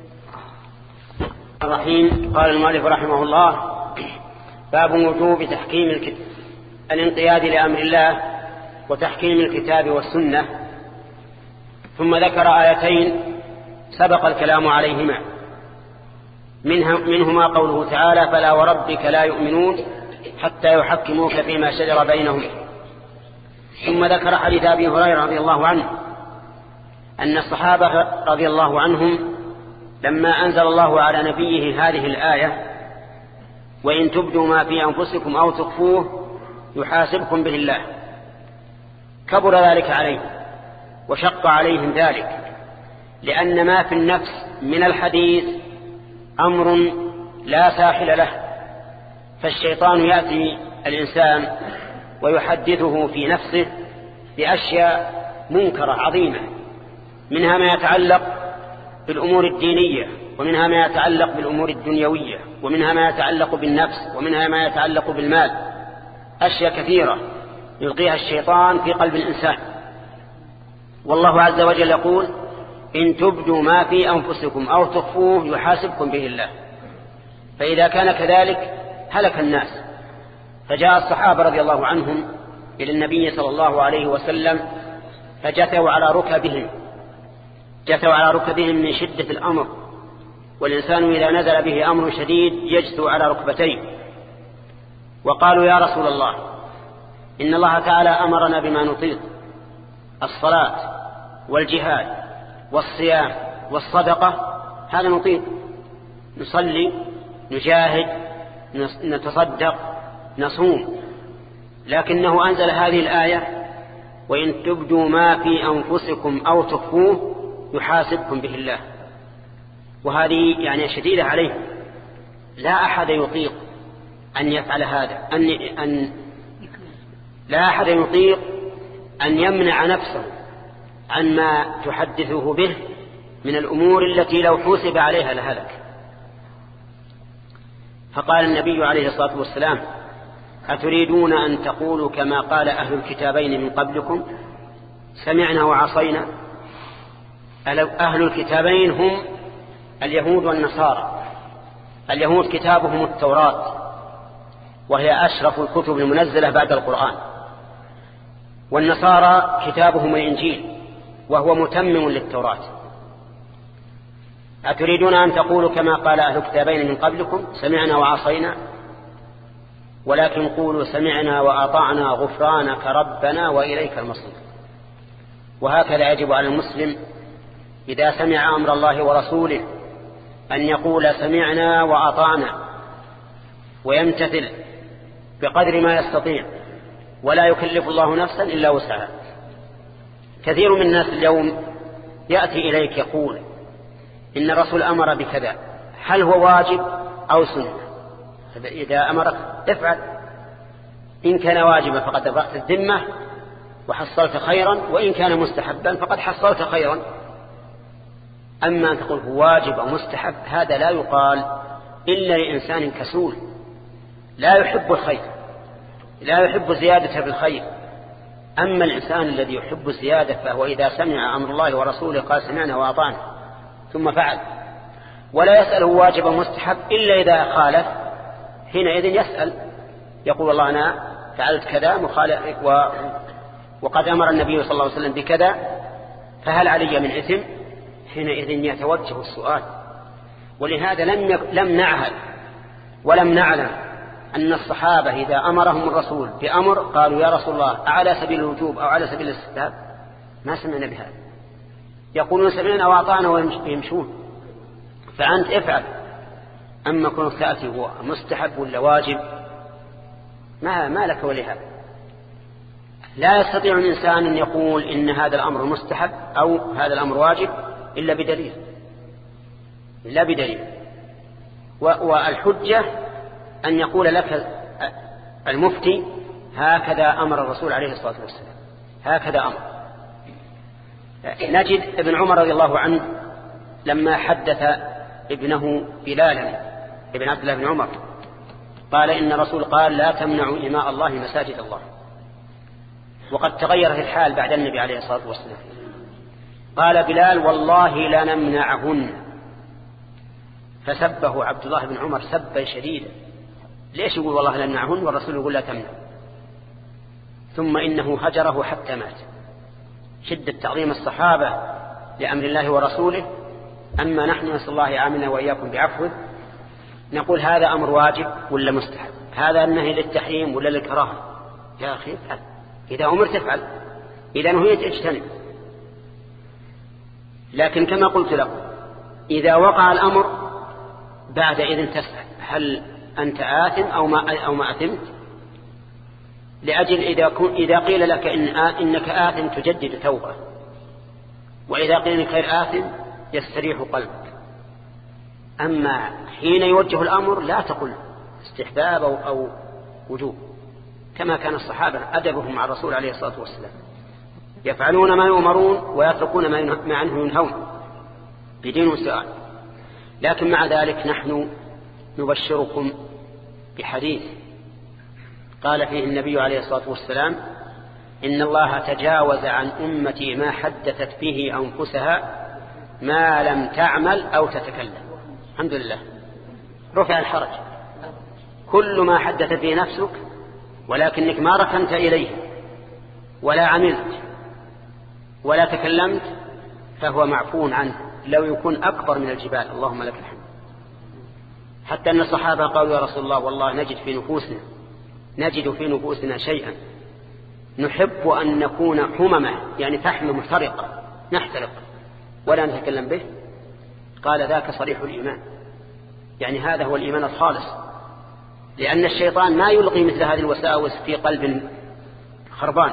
الرحيم. قال المؤلف رحمه الله: باب وجوب تحكيم الكتاب الانقياد لأمر الله وتحكيم الكتاب والسنة. ثم ذكر آيتين سبق الكلام عليهما، منها منهما قوله تعالى: فلا وربك لا يؤمنون حتى يحكموك فيما شجر بينهم. ثم ذكر حديث أبي هريرة رضي الله عنه أن الصحابة رضي الله عنهم لما أنزل الله على نبيه هذه الآية: وإن تبدوا ما في أنفسكم أو تخفوه يحاسبكم به الله، كبر ذلك عليهم وشق عليهم ذلك، لأن ما في النفس من الحديث أمر لا ساحل له، فالشيطان يأتي الإنسان ويحدثه في نفسه بأشياء منكرة عظيمة، منها ما يتعلق بالأمور الدينية، ومنها ما يتعلق بالأمور الدنيوية، ومنها ما يتعلق بالنفس، ومنها ما يتعلق بالمال، أشياء كثيرة يلقيها الشيطان في قلب الإنسان. والله عز وجل يقول: إن تبدوا ما في أنفسكم أو تخفوه يحاسبكم به الله. فإذا كان كذلك هلك الناس. فجاء الصحابة رضي الله عنهم إلى النبي صلى الله عليه وسلم فجثوا على ركبهم جثوا على ركبهم من شدة الأمر، والإنسان إذا نزل به أمر شديد يجثو على ركبتيه، وقالوا: يا رسول الله، إن الله تعالى أمرنا بما نطيق، الصلاة والجهاد والصيام والصدقة، هذا نطيق، نصلي، نجاهد، نتصدق، نصوم، لكنه أنزل هذه الآية: وإن تبدوا ما في أنفسكم أو تخفوه يحاسبكم به الله. وهذه يعني شديدة عليه، لا أحد يطيق أن يفعل هذا، أن, أن لا أحد يطيق أن يمنع نفسه عن ما تحدثه به من الأمور التي لو حوسب عليها لهلك. فقال النبي عليه الصلاة والسلام: أتريدون أن تقولوا كما قال أهل الكتابين من قبلكم: سمعنا وعصينا؟ أهل الكتابين هم اليهود والنصارى. اليهود كتابهم التوراة، وهي أشرف الكتب المنزلة بعد القرآن، والنصارى كتابهم الإنجيل، وهو متمم للتوراة. أتريدون أن تقولوا كما قال أهل الكتابين من قبلكم: سمعنا وعصينا؟ ولكن قولوا سمعنا وأطعنا غفرانك ربنا وإليك المصير. وهكذا يجب على المسلم إذا سمع أمر الله ورسوله أن يقول سمعنا وأطعنا، ويمتثل بقدر ما يستطيع، ولا يكلف الله نفسا إلا وسعها. كثير من الناس اليوم يأتي إليك يقول إن الرسول أمر بكذا، هل هو واجب أو سنة؟ إذا أمرك افعل، إن كان واجبا فقد أبرأت الذمة وحصلت خيرا، وإن كان مستحبا فقد حصلت خيرا. أما أن تقول هو واجب أو مستحب هذا لا يقال إلا لإنسان كسول لا يحب الخير، لا يحب زيادة بالخير. أما الإنسان الذي يحب الزيادة فهو إذا سمع أمر الله ورسوله قال سمعنا وأطعنا ثم فعل، ولا يسأل هو واجب أو مستحب إلا إذا خالف، حينئذ يسأل يقول والله أنا فعلت كذا مخالف و... وقد أمر النبي صلى الله عليه وسلم بكذا فهل علي من إثم؟ حينئذ يتوجه السؤال. ولهذا لم, يك... لم نعهد ولم نعلم أن الصحابة إذا أمرهم الرسول بأمر قالوا يا رسول الله على سبيل الوجوب أو على سبيل الاستحباب، ما سمعنا بهذا. يقولون سمعنا وأطعنا ويمشون. فأنت افعل. أما كنت تأتي هو مستحب ولا واجب ما, ما لك ولهذا. لا يستطيع الإنسان أن يقول إن هذا الأمر مستحب أو هذا الأمر واجب إلا بدليل، إلا بدليل. والحجة أن يقول لك المفتي هكذا أمر الرسول عليه الصلاة والسلام، هكذا أمر. نجد ابن عمر رضي الله عنه لما حدث ابنه بلالا ابن عبد الله بن عمر قال إن الرسول قال لا تمنعوا إماء الله مساجد الله، وقد تغيرت الحال بعد النبي عليه الصلاة والسلام. قال بلال والله لا نمنعهن، فسبه عبد الله بن عمر سبا شديدا. ليش يقول والله لا نمنعهن والرسول يقول لا تمنع؟ ثم إنه هجره حتى مات. شدة تعظيم الصحابة لأمر الله ورسوله. أما نحن نسأل الله يعاملنا وإياكم بعفوه نقول هذا أمر واجب ولا مستحب، هذا النهي للتحريم ولا للكراهة. يا أخي افعل، إذا أمرت افعل، إذا نهيت اجتنب. لكن كما قلت لكم إذا وقع الأمر بعد إذن تسأل هل أنت آثم أو ما, أو ما أثمت، لأجل إذا, إذا قيل لك إن إنك آثم تجدد توبة، وإذا قيل إنك غير آثم يستريح قلبك. أما حين يوجه الأمر لا تقل استحباب أو, أو وجوب، كما كان الصحابة أدبهم مع الرسول عليه الصلاة والسلام، يفعلون ما يؤمرون ويتركون ما عنه ينهون بدين سؤال. لكن مع ذلك نحن نبشركم بحديث قال فيه النبي عليه الصلاة والسلام إن الله تجاوز عن أمتي ما حدثت به أنفسها ما لم تعمل أو تتكلم. الحمد لله رفع الحرج. كل ما حدثت به نفسك ولكنك ما ركنت إليه ولا عملت ولا تكلمت فهو معفو عنه لو يكون أكبر من الجبال. اللهم لك الحمد. حتى أن الصحابة قالوا يا رسول الله والله نجد في نفوسنا نجد في نفوسنا شيئا نحب أن نكون حممة، يعني فحم محترقة نحترق ولا نتكلم به. قال ذاك صريح الإيمان، يعني هذا هو الإيمان الخالص، لأن الشيطان ما يلقي مثل هذه الوساوس في قلب خربان،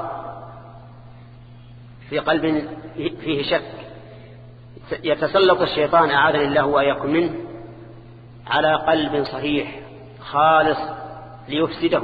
في قلب فيه شك. يتسلط الشيطان أعاذنا الله وإياكم منه على قلب صحيح خالص ليفسده.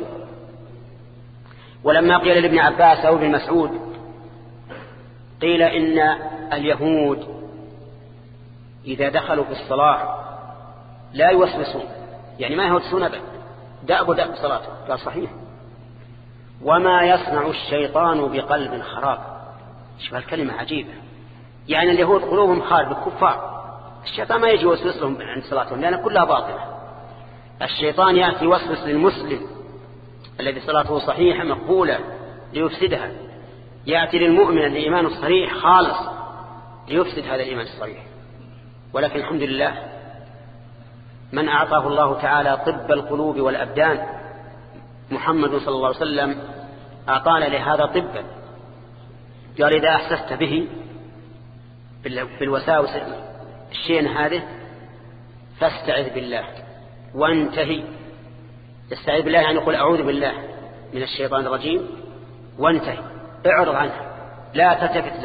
ولما قيل لابن عباس أو ابن مسعود قيل إن اليهود إذا دخلوا في الصلاة لا يوسوسون، يعني ما يهوسون أبدا، دأبوا دأب صلاته. قال صحيح. وما يصنع الشيطان بقلب خراب. شوف هالكلمة عجيبة، يعني اليهود قلوبهم خارب الكفار، الشيطان ما يجي يوسوس لهم عند صلاتهم لأن كلها باطلة. الشيطان يأتي يوسوس للمسلم الذي صلاته صحيحة مقبولة ليفسدها، يأتي للمؤمن الإيمان الصريح خالص ليفسد هذا الإيمان الصريح. ولكن الحمد لله من أعطاه الله تعالى طب القلوب والأبدان محمد صلى الله عليه وسلم أعطانا لهذا طبا. قال إذا أحسست به بالوساوس الشيء هذا فاستعذ بالله وانتهي. استعذ بالله يعني يقول أعوذ بالله من الشيطان الرجيم وانتهي، اعرض عنه لا تلتفت له.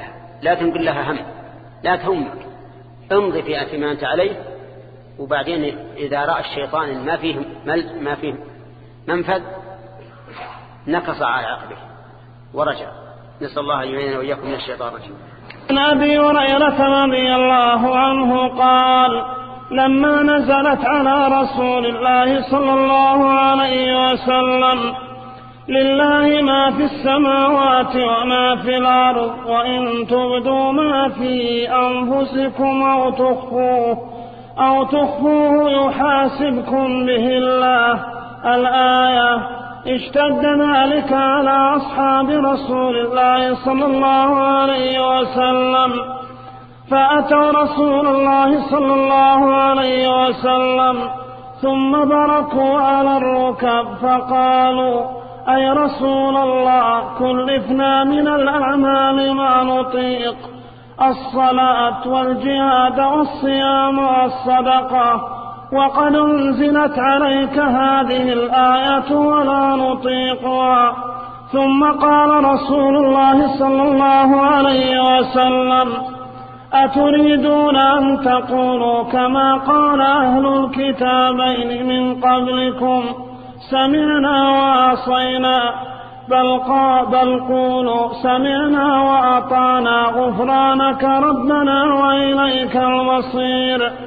لا تنقل لها هم، لا تهمك، امضي في أثم ما أنت عليه، وبعدين إذا رأى الشيطان ما فيه ما فيه منفذ نكص على عقبه ورجع. نسأل الله أن يعيننا وإياكم من الشيطان الرجيم. عن أبي هريرة رضي الله عنه قال: لما نزلت على رسول الله صلى الله عليه وسلم: لله ما في السماوات وما في الأرض، وإن تبدوا ما في أنفسكم أو تخفوه أو تخفوه يحاسبكم به الله، الآية، اشتد ذلك على أصحاب رسول الله صلى الله عليه وسلم، فأتوا رسول الله صلى الله عليه وسلم ثم بركوا على الركب فقالوا: أي رسول الله، كلفنا من الأعمال ما نطيق، الصلاة والجهاد والصيام والصدقة، وقد أنزلت عليك هذه الآية ولا نطيقها. ثم قال رسول الله صلى الله عليه وسلم: أتريدون أن تقولوا كما قال أهل الكتابين من قبلكم: سمعنا وعصينا، بل, بل قولوا سمعنا وأطعنا غفرانك ربنا وإليك المصير.